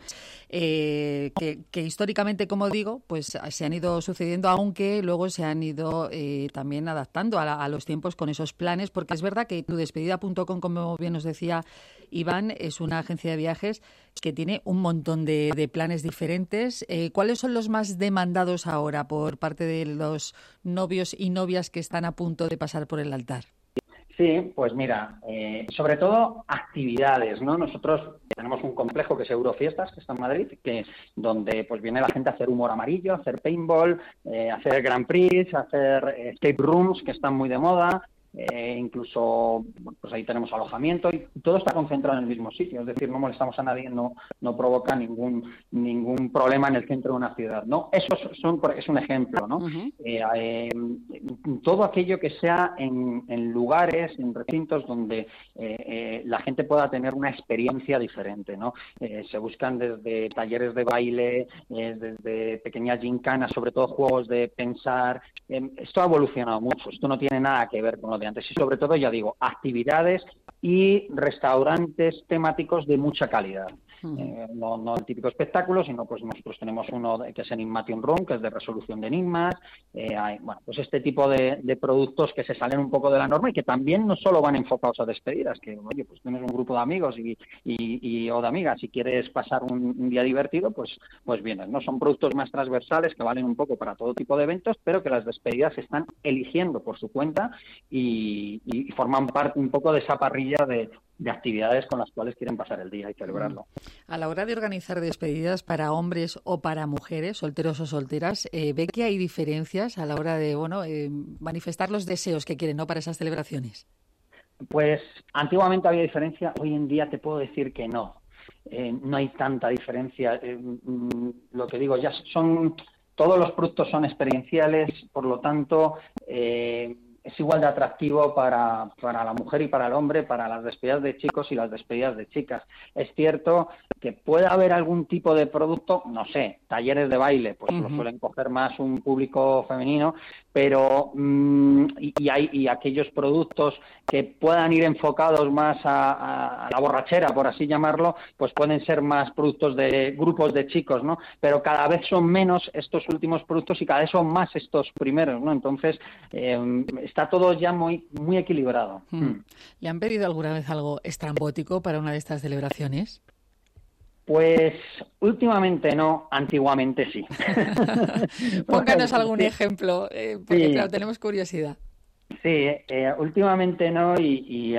Eh, que, que históricamente, como digo, pues se han ido sucediendo, aunque luego se han ido eh, también adaptando a, la, a los tiempos con esos planes, porque es verdad que tu despedida punto com, como bien nos decía Iván, es una agencia de viajes que tiene un montón de, de planes diferentes. Eh, ¿Cuáles son los más demandados ahora por parte de los novios y novias que están a punto de pasar por el altar? Sí, pues mira, eh, sobre todo actividades, ¿no? Nosotros tenemos un complejo que es Eurofiestas, que está en Madrid, que donde pues viene la gente a hacer humor amarillo, a hacer paintball, eh, a hacer Grand Prix, a hacer eh, escape rooms, que están muy de moda. Eh, incluso pues ahí tenemos alojamiento y todo está concentrado en el mismo sitio, es decir, no molestamos a nadie, no no provoca ningún ningún problema en el centro de una ciudad, ¿no? Eso son, es un ejemplo, ¿no? Uh-huh. eh, eh, todo aquello que sea en, en lugares, en recintos donde eh, eh, la gente pueda tener una experiencia diferente, ¿no? Eh, se buscan desde talleres de baile, eh, desde pequeñas gincanas, sobre todo juegos de pensar. Eh, esto ha evolucionado mucho, esto no tiene nada que ver con lo de antes y sobre todo, ya digo, actividades y restaurantes temáticos de mucha calidad. Uh-huh. Eh, no, no el típico espectáculo, sino pues nosotros tenemos uno que es Enigmation Room, que es de resolución de enigmas. Eh, hay, bueno, pues este tipo de, de productos que se salen un poco de la norma y que también no solo van enfocados a despedidas, que oye, pues tienes un grupo de amigos y, y, y o de amigas, si quieres pasar un, un día divertido, pues pues vienes, ¿no? Son productos más transversales que valen un poco para todo tipo de eventos, pero que las despedidas se están eligiendo por su cuenta y, y forman parte un poco de esa parrilla de, de actividades con las cuales quieren pasar el día y celebrarlo. A la hora de organizar despedidas para hombres o para mujeres, solteros o solteras, eh, ¿ve que hay diferencias a la hora de bueno eh, manifestar los deseos que quieren, ¿no?, para esas celebraciones? Pues antiguamente había diferencia, hoy en día te puedo decir que no. Eh, no hay tanta diferencia. Eh, mm, lo que digo, ya son todos los productos son experienciales, por lo tanto eh, es igual de atractivo para, para la mujer y para el hombre, para las despedidas de chicos y las despedidas de chicas. Es cierto que puede haber algún tipo de producto, no sé, talleres de baile, pues uh-huh. lo suelen coger más un público femenino, pero mmm, y, y hay y aquellos productos que puedan ir enfocados más a, a, a la borrachera, por así llamarlo, pues pueden ser más productos de grupos de chicos, ¿no? Pero cada vez son menos estos últimos productos y cada vez son más estos primeros, ¿no? Entonces eh, está todo ya muy muy equilibrado. Hmm. Hmm. ¿Le han pedido alguna vez algo estrambótico para una de estas celebraciones? Pues últimamente no, antiguamente sí. Pónganos algún ejemplo, eh, porque sí. Claro, tenemos curiosidad. Sí, eh, últimamente no, y, y,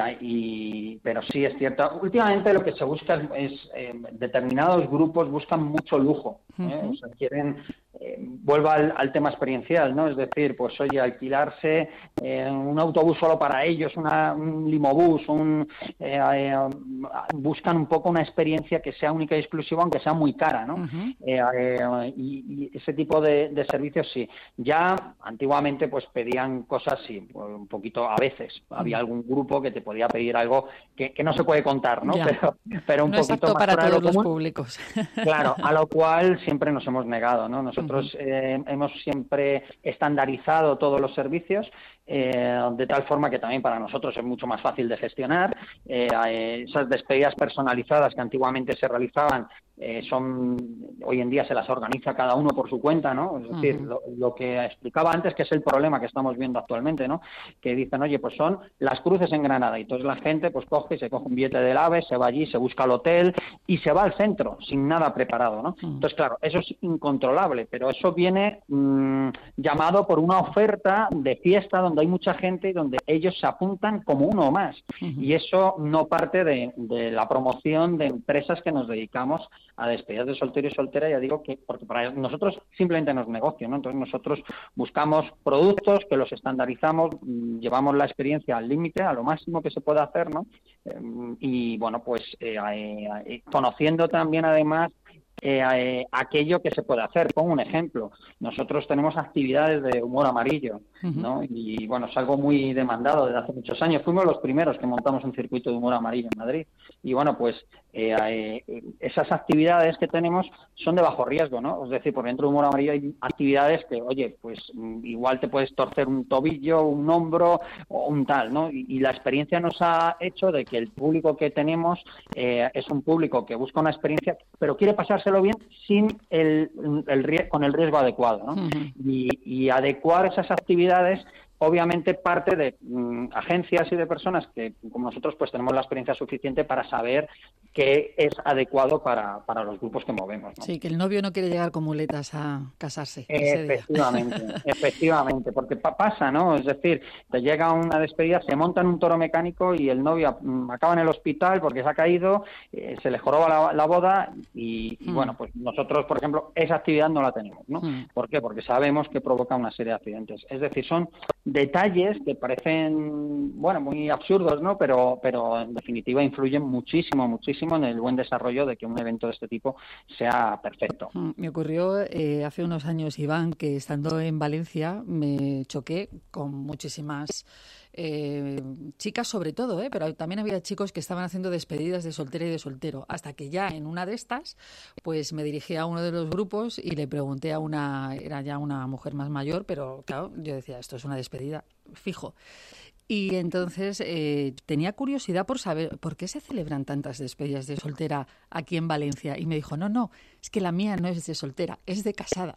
y, pero sí es cierto. Últimamente lo que se busca es, es eh, determinados grupos buscan mucho lujo, ¿eh? Uh-huh. O sea, quieren, eh, vuelvo al, al tema experiencial, ¿no? Es decir, pues oye, alquilarse eh, un autobús solo para ellos, una, un limobús, un, eh, eh, buscan un poco una experiencia que sea única y exclusiva, aunque sea muy cara, ¿no? Uh-huh. eh, eh, y, y ese tipo de, de servicios sí. Ya antiguamente pues pedían cosas, sí, un poquito a veces. Había algún grupo que te podía pedir algo que, que no se puede contar, ¿no? Pero, pero un no poquito es apto más para todos los común. públicos. Claro, a lo cual siempre nos hemos negado, ¿no? Nosotros uh-huh. eh, hemos siempre estandarizado todos los servicios eh, de tal forma que también para nosotros es mucho más fácil de gestionar. Eh, eh, esas despedidas personalizadas que antiguamente se realizaban eh, son hoy en día se las organiza cada uno por su cuenta, ¿no? Es decir, uh-huh. lo, lo que explicaba antes, que es el problema que estamos viendo actualmente, ¿no? Que dicen, oye, pues son las cruces en Granada, y entonces la gente pues coge y se coge un billete del AVE, se va allí, se busca el hotel y se va al centro sin nada preparado, ¿no? Uh-huh. Entonces, claro, eso es incontrolable, pero eso viene mmm, llamado por una oferta de fiesta donde hay mucha gente y donde ellos se apuntan como uno más, uh-huh. y eso no parte de, de la promoción de empresas que nos dedicamos a despedidas de soltero y soltera. Ya digo que porque para nosotros simplemente no es negocio, ¿no? Entonces nosotros buscamos productos que los estandarizamos, llevamos la experiencia al límite, a lo máximo que se puede hacer, ¿no? Eh, y bueno, pues eh, eh, conociendo también además Eh, eh, aquello que se puede hacer. Pongo un ejemplo. Nosotros tenemos actividades de humor amarillo, ¿no? Y bueno, es algo muy demandado desde hace muchos años. Fuimos los primeros que montamos un circuito de humor amarillo en Madrid. Y bueno, pues eh, eh, esas actividades que tenemos son de bajo riesgo, ¿no? Es decir, por dentro de humor amarillo hay actividades que, oye, pues igual te puedes torcer un tobillo, un hombro o un tal, ¿no? Y, y la experiencia nos ha hecho de que el público que tenemos eh, es un público que busca una experiencia, pero quiere pasarse bien sin el, el con el riesgo adecuado, ¿no? Uh-huh. y, y adecuar esas actividades obviamente parte de mmm, agencias y de personas que, como nosotros, pues tenemos la experiencia suficiente para saber qué es adecuado para, para los grupos que movemos, ¿no? Sí, que el novio no quiere llegar con muletas a casarse. Efectivamente, efectivamente, porque pa- pasa, ¿no? Es decir, te llega una despedida, se monta en un toro mecánico y el novio mmm, acaba en el hospital porque se ha caído, eh, se le joroba la, la boda y, y mm. bueno, pues nosotros, por ejemplo, esa actividad no la tenemos, ¿no? Mm. ¿Por qué? Porque sabemos que provoca una serie de accidentes. Es decir, son detalles que parecen, bueno, muy absurdos, ¿no? Pero, pero en definitiva influyen muchísimo, muchísimo en el buen desarrollo de que un evento de este tipo sea perfecto. Me ocurrió eh, hace unos años, Iván, que estando en Valencia me choqué con muchísimas eh, chicas sobre todo, ¿eh? Pero también había chicos que estaban haciendo despedidas de soltera y de soltero, hasta que ya en una de estas, pues me dirigí a uno de los grupos y le pregunté a una, era ya una mujer más mayor, pero claro, yo decía, esto es una despedida, fijo. Y entonces eh, tenía curiosidad por saber por qué se celebran tantas despedidas de soltera aquí en Valencia. Y me dijo, no, no, es que la mía no es de soltera, es de casada.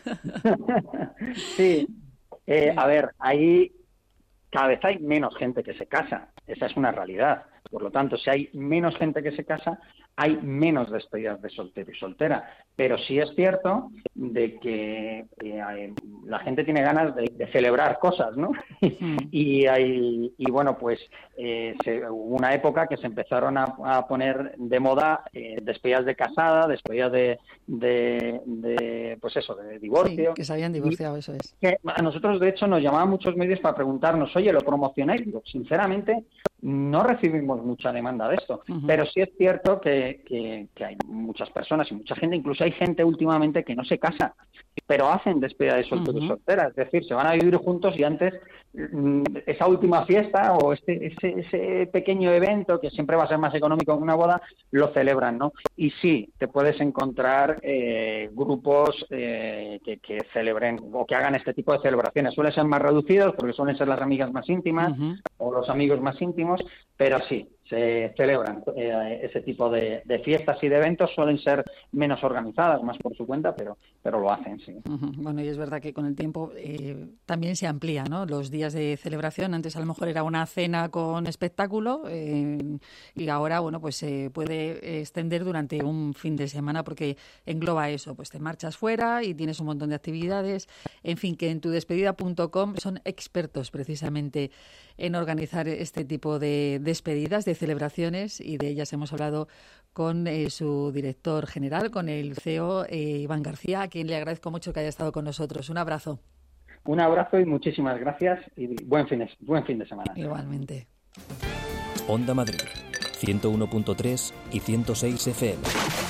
Sí, eh, a ver, ahí cada vez hay menos gente que se casa. Esa es una realidad. Por lo tanto, si hay menos gente que se casa, hay menos despedidas de soltero y soltera. Pero sí es cierto de que eh, la gente tiene ganas de, de celebrar cosas, ¿no? Mm. y, hay, y bueno, pues eh, se, hubo una época que se empezaron a, a poner de moda eh, despedidas de casada, despedidas de, de, de, pues eso, de divorcio. Sí, que se habían divorciado, y, eso es. Que a nosotros, de hecho, nos llamaban muchos medios para preguntarnos, oye, ¿lo promocionáis? Digo, sinceramente, no recibimos mucha demanda de esto, uh-huh. pero sí es cierto que, que, que hay muchas personas y mucha gente, incluso hay gente últimamente que no se casa, pero hacen despedida de soltero y uh-huh. soltera, es decir, se van a vivir juntos y antes esa última fiesta o este ese, ese pequeño evento, que siempre va a ser más económico que una boda, lo celebran, ¿no? Y sí, te puedes encontrar eh, grupos eh, que, que celebren o que hagan este tipo de celebraciones. Suelen ser más reducidos porque suelen ser las amigas más íntimas uh-huh. o los amigos más íntimos, pero sí, se celebran eh, ese tipo de, de fiestas y de eventos. Suelen ser menos organizadas, más por su cuenta, pero pero lo hacen, sí. Uh-huh. Bueno, y es verdad que con el tiempo eh, también se amplía, ¿no? Los días de celebración. Antes a lo mejor era una cena con espectáculo eh, y ahora, bueno, pues se puede extender durante un fin de semana porque engloba eso, pues te marchas fuera y tienes un montón de actividades. En fin, que en tu despedida punto com son expertos precisamente en organizar este tipo de despedidas, de celebraciones, y de ellas hemos hablado con eh, su director general, con el C E O eh, Iván García, a quien le agradezco mucho que haya estado con nosotros. Un abrazo. Un abrazo y muchísimas gracias y buen fin de, buen fin de semana. Igualmente. Onda Madrid, ciento uno punto tres y ciento seis F M.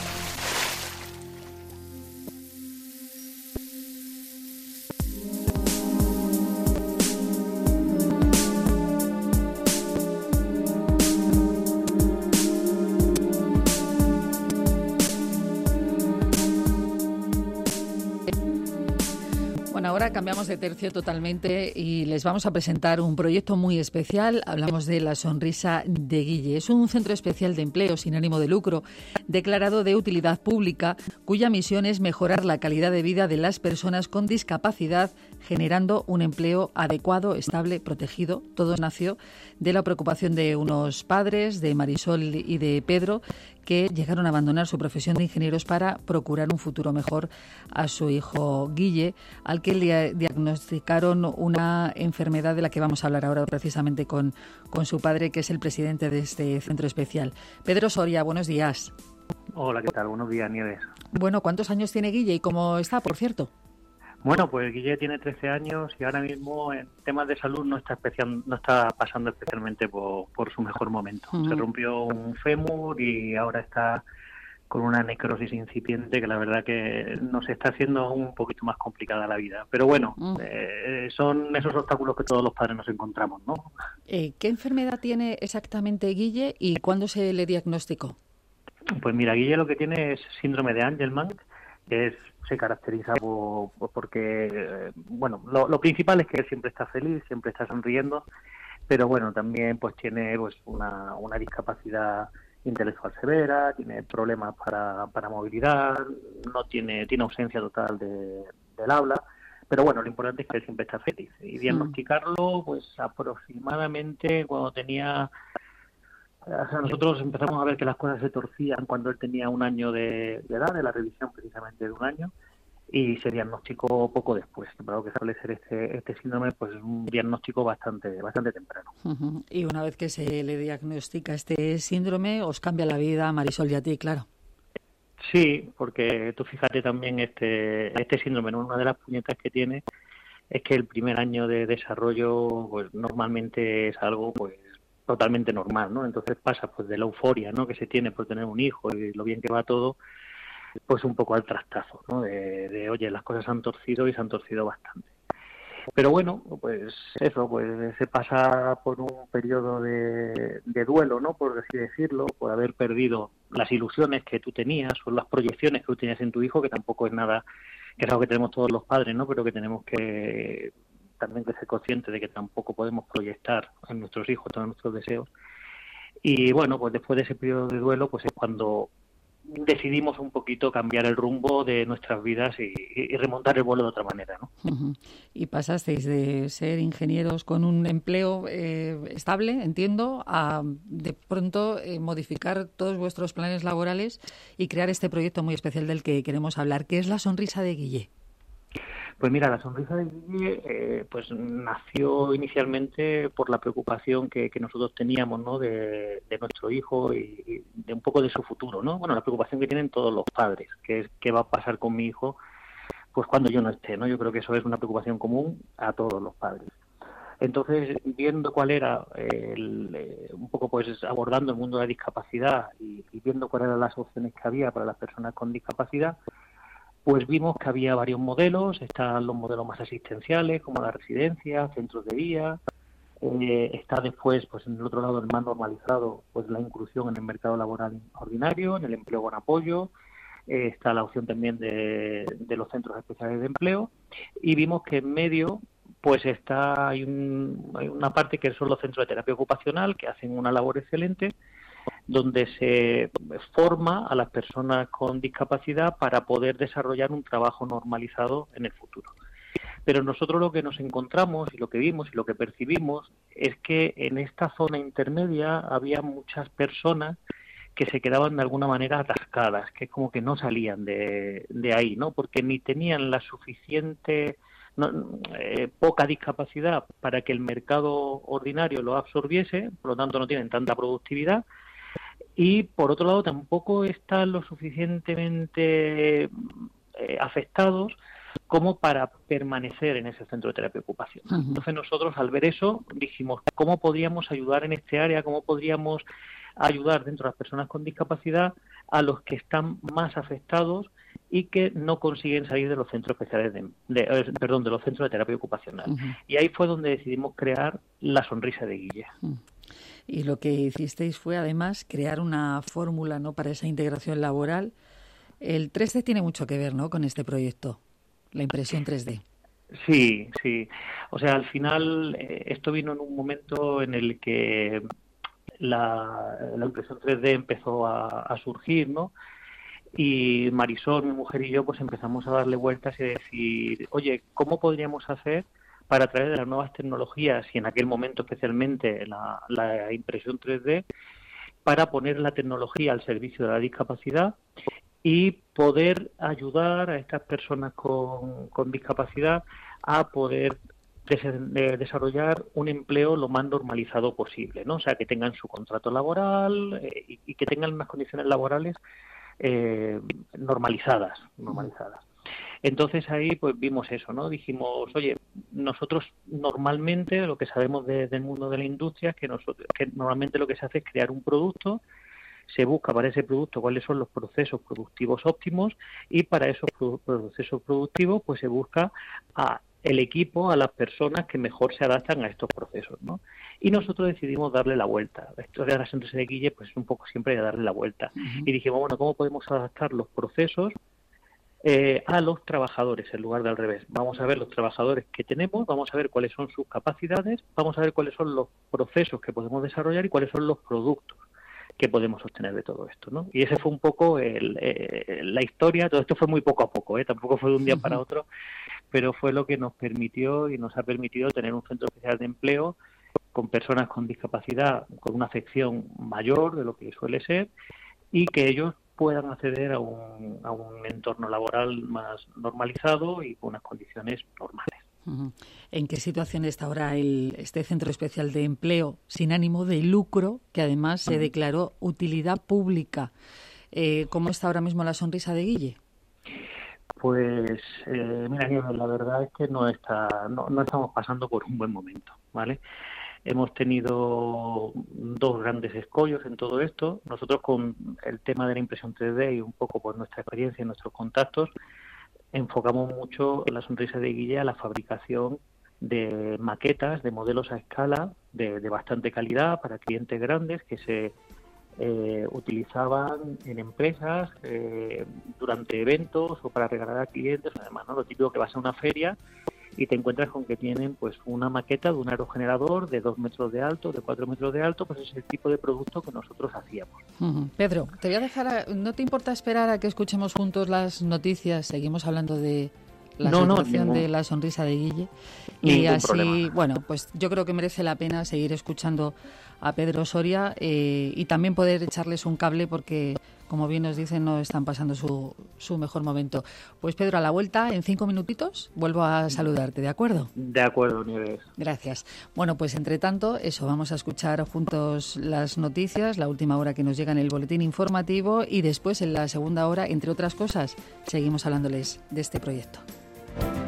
Ahora cambiamos de tercio totalmente y les vamos a presentar un proyecto muy especial. Hablamos de La Sonrisa de Guille. Es un centro especial de empleo sin ánimo de lucro, declarado de utilidad pública, cuya misión es mejorar la calidad de vida de las personas con discapacidad, generando un empleo adecuado, estable, protegido. Todo nació de la preocupación de unos padres, de Marisol y de Pedro, que llegaron a abandonar su profesión de ingenieros para procurar un futuro mejor a su hijo Guille, al que le diagnosticaron una enfermedad de la que vamos a hablar ahora precisamente con, con su padre, que es el presidente de este centro especial. Pedro Soria, buenos días. Hola, ¿qué tal? Buenos días, Nieves. Bueno, ¿cuántos años tiene Guille y cómo está, por cierto? Bueno, pues Guille tiene trece años y ahora mismo en temas de salud no está especial, no está pasando especialmente por, por su mejor momento. Uh-huh. Se rompió un fémur y ahora está con una necrosis incipiente que la verdad que nos está haciendo un poquito más complicada la vida. Pero bueno, uh-huh. eh, son esos obstáculos que todos los padres nos encontramos, ¿no? Eh, ¿Qué enfermedad tiene exactamente Guille y cuándo se le diagnosticó? Pues mira, Guille lo que tiene es síndrome de Angelman, que es se caracteriza por, por porque, eh, bueno, lo, lo principal es que él siempre está feliz, siempre está sonriendo, pero bueno, también pues tiene pues una, una discapacidad intelectual severa, tiene problemas para, para movilidad, no tiene tiene ausencia total de, del habla, pero bueno, lo importante es que él siempre está feliz. Y diagnosticarlo, pues aproximadamente cuando tenía... O sea, nosotros empezamos a ver que las cosas se torcían cuando él tenía un año de, de edad, de la revisión precisamente de un año, y se diagnosticó poco después. Para lo que establecer este este síndrome, pues es un diagnóstico bastante bastante temprano. Uh-huh. Y una vez que se le diagnostica este síndrome, os cambia la vida a Marisol y a ti, claro. Sí, porque tú fíjate también este este síndrome, ¿no? Una de las puñetas que tiene es que el primer año de desarrollo, pues normalmente es algo, pues totalmente normal, ¿no? Entonces pasa pues de la euforia, ¿no?, que se tiene por tener un hijo y lo bien que va todo, pues un poco al trastazo, ¿no? De, de oye, las cosas se han torcido y se han torcido bastante. Pero bueno, pues eso, pues se pasa por un periodo de, de duelo, ¿no?, por así decirlo, por haber perdido las ilusiones que tú tenías o las proyecciones que tú tenías en tu hijo, que tampoco es nada, que es algo que tenemos todos los padres, ¿no?, pero que tenemos que también que ser conscientes de que tampoco podemos proyectar en nuestros hijos todos nuestros deseos. Y bueno, pues después de ese periodo de duelo, pues es cuando decidimos un poquito cambiar el rumbo de nuestras vidas y, y remontar el vuelo de otra manera, ¿no? Uh-huh. Y pasasteis de ser ingenieros con un empleo eh, estable, entiendo, a de pronto eh, modificar todos vuestros planes laborales y crear este proyecto muy especial del que queremos hablar, que es La Sonrisa de Guille. Pues mira, La Sonrisa de Guille eh, pues nació inicialmente por la preocupación que, que nosotros teníamos, ¿no? de, de nuestro hijo y, y de un poco de su futuro, ¿no? Bueno, la preocupación que tienen todos los padres, que es qué va a pasar con mi hijo pues cuando yo no esté, ¿no? Yo creo que eso es una preocupación común a todos los padres. Entonces, viendo cuál era el, eh, un poco pues abordando el mundo de la discapacidad y, y viendo cuáles eran las opciones que había para las personas con discapacidad, pues vimos que había varios modelos. Están los modelos más asistenciales, como la residencia, centros de día. Eh, está después, pues en el otro lado, el más normalizado, pues la inclusión en el mercado laboral ordinario, en el empleo con apoyo. Eh, está la opción también de, de los centros especiales de empleo. Y vimos que en medio, pues está hay, un, hay una parte que son los centros de terapia ocupacional, que hacen una labor excelente, donde se forma a las personas con discapacidad para poder desarrollar un trabajo normalizado en el futuro. Pero nosotros lo que nos encontramos y lo que vimos y lo que percibimos es que en esta zona intermedia había muchas personas que se quedaban de alguna manera atascadas, que como que no salían de, de ahí, ¿no? Porque ni tenían la suficiente no, eh, poca discapacidad para que el mercado ordinario lo absorbiese, por lo tanto no tienen tanta productividad. Y por otro lado tampoco están lo suficientemente eh, afectados como para permanecer en ese centro de terapia ocupacional. Uh-huh. Entonces nosotros al ver eso dijimos, ¿cómo podríamos ayudar en este área? ¿Cómo podríamos ayudar dentro de las personas con discapacidad a los que están más afectados y que no consiguen salir de los centros especiales de, de eh, perdón, de los centros de terapia ocupacional? Uh-huh. Y ahí fue donde decidimos crear La Sonrisa de Guille. Uh-huh. Y lo que hicisteis fue, además, crear una fórmula, ¿no?, para esa integración laboral. El tres D tiene mucho que ver, ¿no?, con este proyecto, la impresión tres D. Sí, sí. O sea, al final eh, esto vino en un momento en el que la, la impresión tres D empezó a, a surgir, ¿no? Y Marisol, mi mujer y yo, pues empezamos a darle vueltas y decir, oye, ¿cómo podríamos hacer para, a través de las nuevas tecnologías y en aquel momento especialmente la, la impresión tres D, para poner la tecnología al servicio de la discapacidad y poder ayudar a estas personas con, con discapacidad a poder des- de desarrollar un empleo lo más normalizado posible, ¿no? O sea, que tengan su contrato laboral eh, y, y que tengan unas condiciones laborales eh, normalizadas, normalizadas. Entonces ahí pues vimos eso, ¿no? Dijimos, oye, nosotros normalmente lo que sabemos de, del mundo de la industria es que, nosotros, que normalmente lo que se hace es crear un producto, se busca para ese producto cuáles son los procesos productivos óptimos y para esos pro- procesos productivos pues se busca a el equipo, a las personas que mejor se adaptan a estos procesos, ¿no? Y nosotros decidimos darle la vuelta. La historia de La Sonrisa de Guille pues es un poco siempre de darle la vuelta. Uh-huh. Y dijimos, bueno, ¿cómo podemos adaptar los procesos Eh, a los trabajadores en lugar de al revés? Vamos a ver los trabajadores que tenemos, vamos a ver cuáles son sus capacidades, vamos a ver cuáles son los procesos que podemos desarrollar y cuáles son los productos que podemos obtener de todo esto, ¿no? Y ese fue un poco el, eh, la historia. Todo esto fue muy poco a poco, ¿eh? Tampoco fue de un día para otro, pero fue lo que nos permitió y nos ha permitido tener un centro especial de empleo con personas con discapacidad, con una afección mayor de lo que suele ser, y que ellos puedan acceder a un, a un entorno laboral más normalizado y con unas condiciones normales. Uh-huh. ¿En qué situación está ahora el, este centro especial de empleo sin ánimo de lucro, que además se declaró utilidad pública? Eh, ¿Cómo está ahora mismo La Sonrisa de Guille? Pues eh, mira, la verdad es que no está, no, no estamos pasando por un buen momento, ¿vale? Hemos tenido dos grandes escollos en todo esto. Nosotros con el tema de la impresión tres D y un poco por nuestra experiencia y nuestros contactos, enfocamos mucho La Sonrisa de Guille a la fabricación de maquetas, de modelos a escala, de, de bastante calidad para clientes grandes que se eh, utilizaban en empresas eh, durante eventos o para regalar a clientes, además, ¿no? Lo típico que vas a una feria y te encuentras con que tienen pues una maqueta de un aerogenerador de dos metros de alto, de cuatro metros de alto, pues es el tipo de producto que nosotros hacíamos. Uh-huh. Pedro, te voy a dejar, a, ¿no te importa esperar a que escuchemos juntos las noticias? Seguimos hablando de la no, situación no, de la sonrisa de Guille. Ningún Y así, problema. bueno, pues yo creo que merece la pena seguir escuchando a Pedro Soria eh, y también poder echarles un cable porque, como bien nos dicen, no están pasando su, su mejor momento. Pues Pedro, a la vuelta, en cinco minutitos, vuelvo a saludarte, ¿de acuerdo? De acuerdo, Nieves. Gracias. Bueno, pues entre tanto, eso, vamos a escuchar juntos las noticias, la última hora que nos llega en el boletín informativo y después, en la segunda hora, entre otras cosas, seguimos hablándoles de este proyecto.